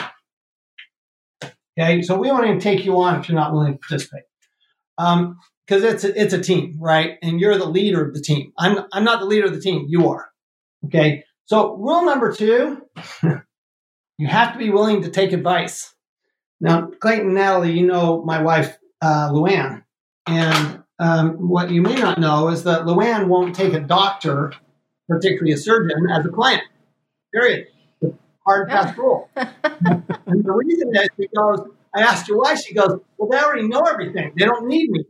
Okay, so we won't even take you on if you're not willing to participate, um, because it's a, it's a team, right? And you're the leader of the team. I'm I'm not the leader of the team. You are. Okay. So rule number two, you have to be willing to take advice. Now, Clayton and Natalie, you know my wife, uh, Luann, and um, what you may not know is that Luann won't take a doctor, particularly a surgeon, as a client. Period. It's a hard and fast rule. And the reason is because I asked her why. She goes, well, they already know everything. They don't need me.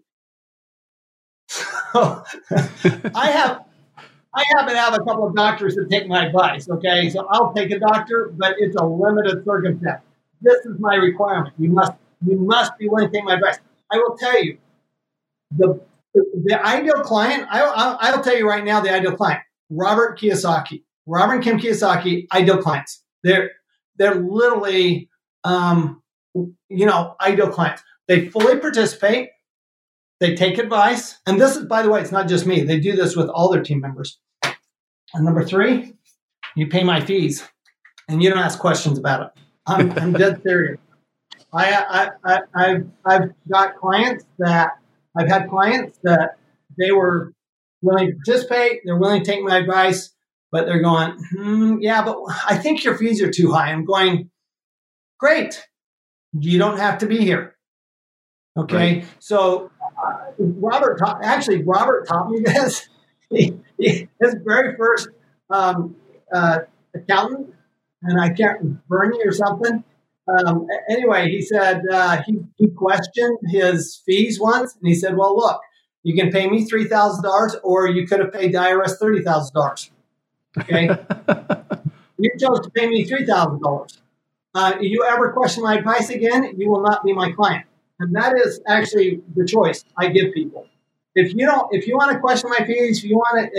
So I have, I happen to have a couple of doctors that take my advice. Okay, so I'll take a doctor, but it's a limited circumstance. This is my requirement. You must, you must be willing to take my advice. I will tell you, the the, the ideal client. I, I I'll tell you right now, the ideal client. Robert Kiyosaki, Robert and Kim Kiyosaki, ideal clients. They're they're literally, um, you know, ideal clients. They fully participate. They take advice. And this is, by the way, it's not just me. They do this with all their team members. And number three, you pay my fees, and you don't ask questions about it. I'm, I'm dead serious. I, I, I, I've, I've got clients that, I've had clients that they were willing to participate. They're willing to take my advice, but they're going, hmm, yeah, but I think your fees are too high. I'm going, great. You don't have to be here. Okay. Right. So uh, Robert, ta- actually, Robert taught me this. he, he, his very first um, uh, accountant, and I can't, Bernie or something. Um, anyway, he said uh, he, he questioned his fees once, and he said, well, look, you can pay me three thousand dollars, or you could have paid the I R S thirty thousand dollars. Okay? You chose to pay me three thousand dollars. Uh, if you ever question my advice again, you will not be my client. And that is actually the choice I give people. If you don't, if you want to question my fees, if you want to, if,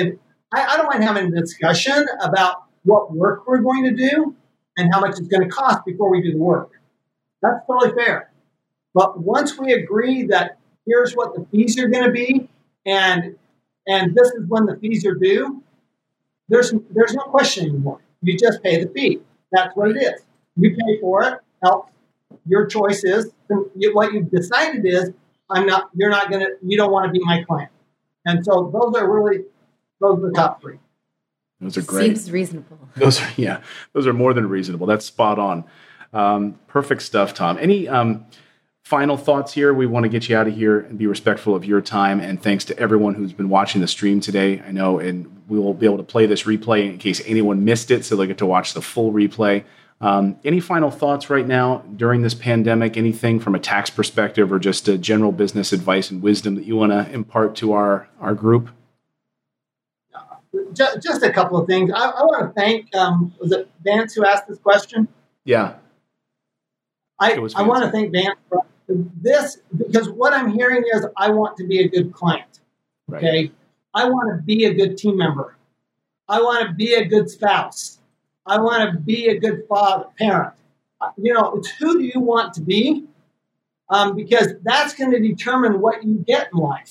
I, I don't mind having a discussion about what work we're going to do and how much it's going to cost before we do the work. That's totally fair. But once we agree that here's what the fees are going to be, and and this is when the fees are due, there's there's no question anymore. You just pay the fee. That's what it is. You pay for it. Help. Your choice is what you've decided is I'm not. You're not going to. You don't want to be my client. And so those are really those are the top three. Those are great. Seems reasonable. Those are yeah. Those are more than reasonable. That's spot on. Um, perfect stuff, Tom. Any um, final thoughts here? We want to get you out of here and be respectful of your time. And thanks to everyone who's been watching the stream today. I know, and we will be able to play this replay in case anyone missed it, so they get to watch the full replay. Um, any final thoughts right now during this pandemic? Anything from a tax perspective or just a general business advice and wisdom that you want to impart to our, our group? Just, just a couple of things. I, I want to thank, um, was it Vance who asked this question? Yeah. I, I want to thank Vance for this, because what I'm hearing is I want to be a good client. Right. Okay. I want to be a good team member. I want to be a good spouse. I want to be a good father, parent. You know, it's who do you want to be? Um, because that's going to determine what you get in life,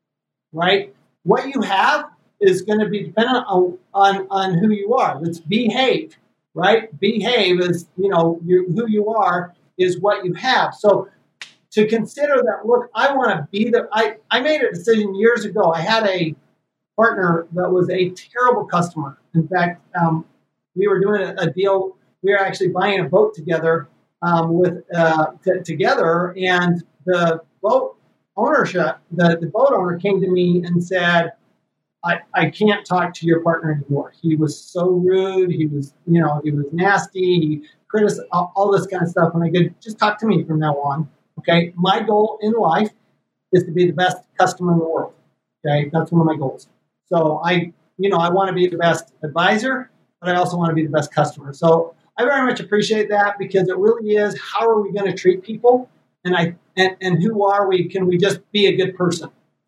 right? What you have is going to be dependent on, on, on who you are. Let's behave, right? Behave is, you know, you, who you are is what you have. So to consider that, look, I want to be the, I, I made a decision years ago. I had a partner that was a terrible customer. In fact, um, we were doing a, a deal. We were actually buying a boat together um, with uh, t- together, and the boat ownership, the, the boat owner came to me and said, I, I can't talk to your partner anymore. He was so rude. He was, you know, he was nasty. He criticized all, all this kind of stuff. And I go, just talk to me from now on. Okay. My goal in life is to be the best customer in the world. Okay. That's one of my goals. So I, you know, I want to be the best advisor, but I also want to be the best customer. So I very much appreciate that, because it really is, how are we going to treat people? And I, and, and who are we? Can we just be a good person?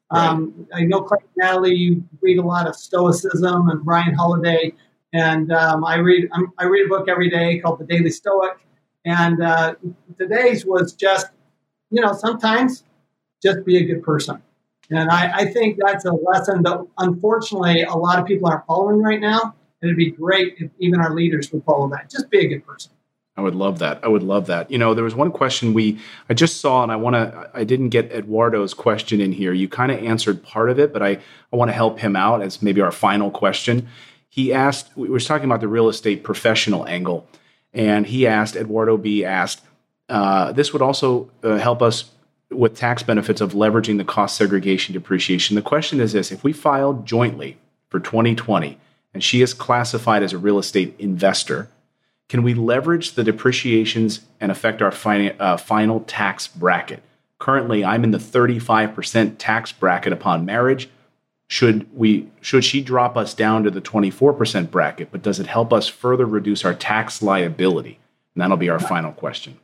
Um, I know, Clayton, Natalie, you read a lot of Stoicism and Ryan Holiday, and um, I read I'm, I read a book every day called The Daily Stoic, and uh, today's was just, you know, sometimes just be a good person. And I, I think that's a lesson that, unfortunately, a lot of people aren't following right now, and it'd be great if even our leaders would follow that. Just be a good person. I would love that. I would love that. You know, there was one question we I just saw, and I want to. I didn't get Eduardo's question in here. You kind of answered part of it, but I, I want to help him out as maybe our final question. He asked. We were talking about the real estate professional angle, and he asked. Eduardo B asked. Uh, this would also uh, help us with tax benefits of leveraging the cost segregation depreciation. The question is this: if we filed jointly for twenty twenty, and she is classified as a real estate investor, can we leverage the depreciations and affect our fin- uh, final tax bracket? Currently, I'm in the thirty-five percent tax bracket upon marriage. Should we? Should she drop us down to the twenty-four percent bracket? But does it help us further reduce our tax liability? And that'll be our final question.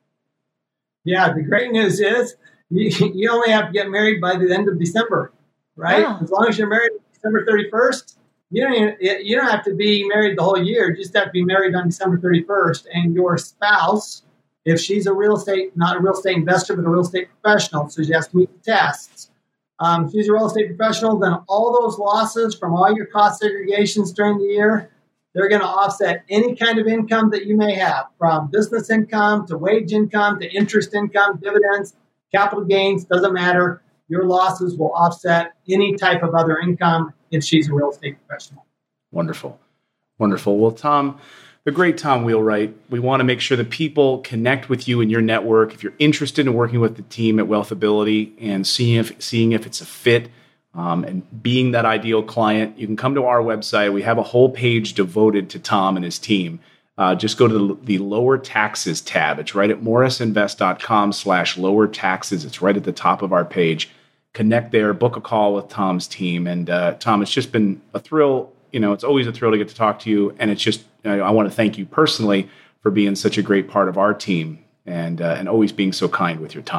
Yeah, the great news is you, you only have to get married by the end of December, right? Wow. As long as you're married December thirty-first. You don't even, you don't have to be married the whole year. You just have to be married on December thirty-first. And your spouse, if she's a real estate, not a real estate investor, but a real estate professional, so she has to meet the tests. Um, if she's a real estate professional, then all those losses from all your cost segregations during the year, they're going to offset any kind of income that you may have, from business income to wage income to interest income, dividends, capital gains, doesn't matter. Your losses will offset any type of other income if she's a real estate professional. Wonderful. Wonderful. Well, Tom, the great Tom Wheelwright, we want to make sure that people connect with you and your network. If you're interested in working with the team at Wealthability and seeing if, seeing if it's a fit um, and being that ideal client, you can come to our website. We have a whole page devoted to Tom and his team. Uh, just go to the, the lower taxes tab. It's right at morrisinvest.com slash lower taxes. It's right at the top of our page. Connect there, book a call with Tom's team. And uh, Tom, it's just been a thrill. You know, it's always a thrill to get to talk to you. And it's just, you know, I want to thank you personally for being such a great part of our team and uh, and always being so kind with your time.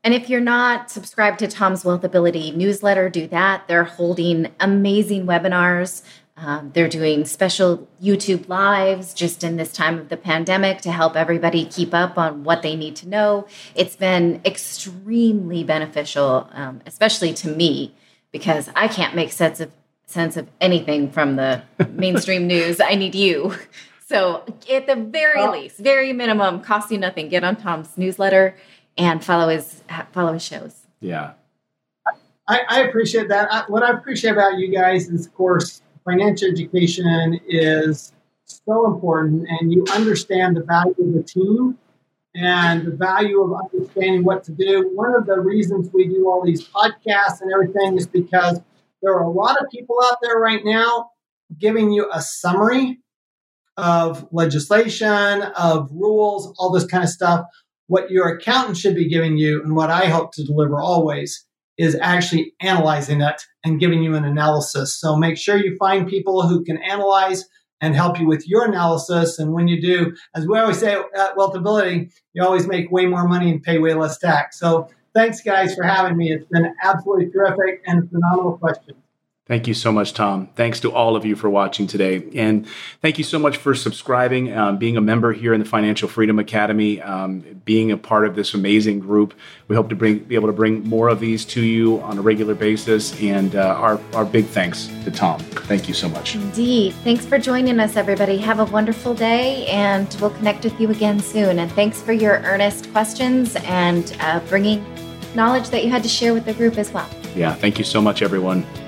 And if you're not subscribed to Tom's Wealthability newsletter, do that. They're holding amazing webinars. Um, they're doing special YouTube lives just in this time of the pandemic to help everybody keep up on what they need to know. It's been extremely beneficial, um, especially to me, because I can't make sense of sense of anything from the mainstream news. I need you. So at the very well, least, very minimum, cost you nothing, get on Tom's newsletter and follow his follow his shows. Yeah. I, I appreciate that. I, what I appreciate about you guys is, of course, financial education is so important, and you understand the value of the team and the value of understanding what to do. One of the reasons we do all these podcasts and everything is because there are a lot of people out there right now giving you a summary of legislation, of rules, all this kind of stuff. What your accountant should be giving you, and what I hope to deliver always, is actually analyzing it and giving you an analysis. So make sure you find people who can analyze and help you with your analysis. And when you do, as we always say at Wealthability, you always make way more money and pay way less tax. So thanks, guys, for having me. It's been absolutely terrific and phenomenal questions. Thank you so much, Tom. Thanks to all of you for watching today. And thank you so much for subscribing, um, being a member here in the Financial Freedom Academy, um, being a part of this amazing group. We hope to bring, be able to bring more of these to you on a regular basis. And uh, our, our big thanks to Tom. Thank you so much. Indeed. Thanks for joining us, everybody. Have a wonderful day, and we'll connect with you again soon. And thanks for your earnest questions and uh, bringing knowledge that you had to share with the group as well. Yeah. Thank you so much, everyone.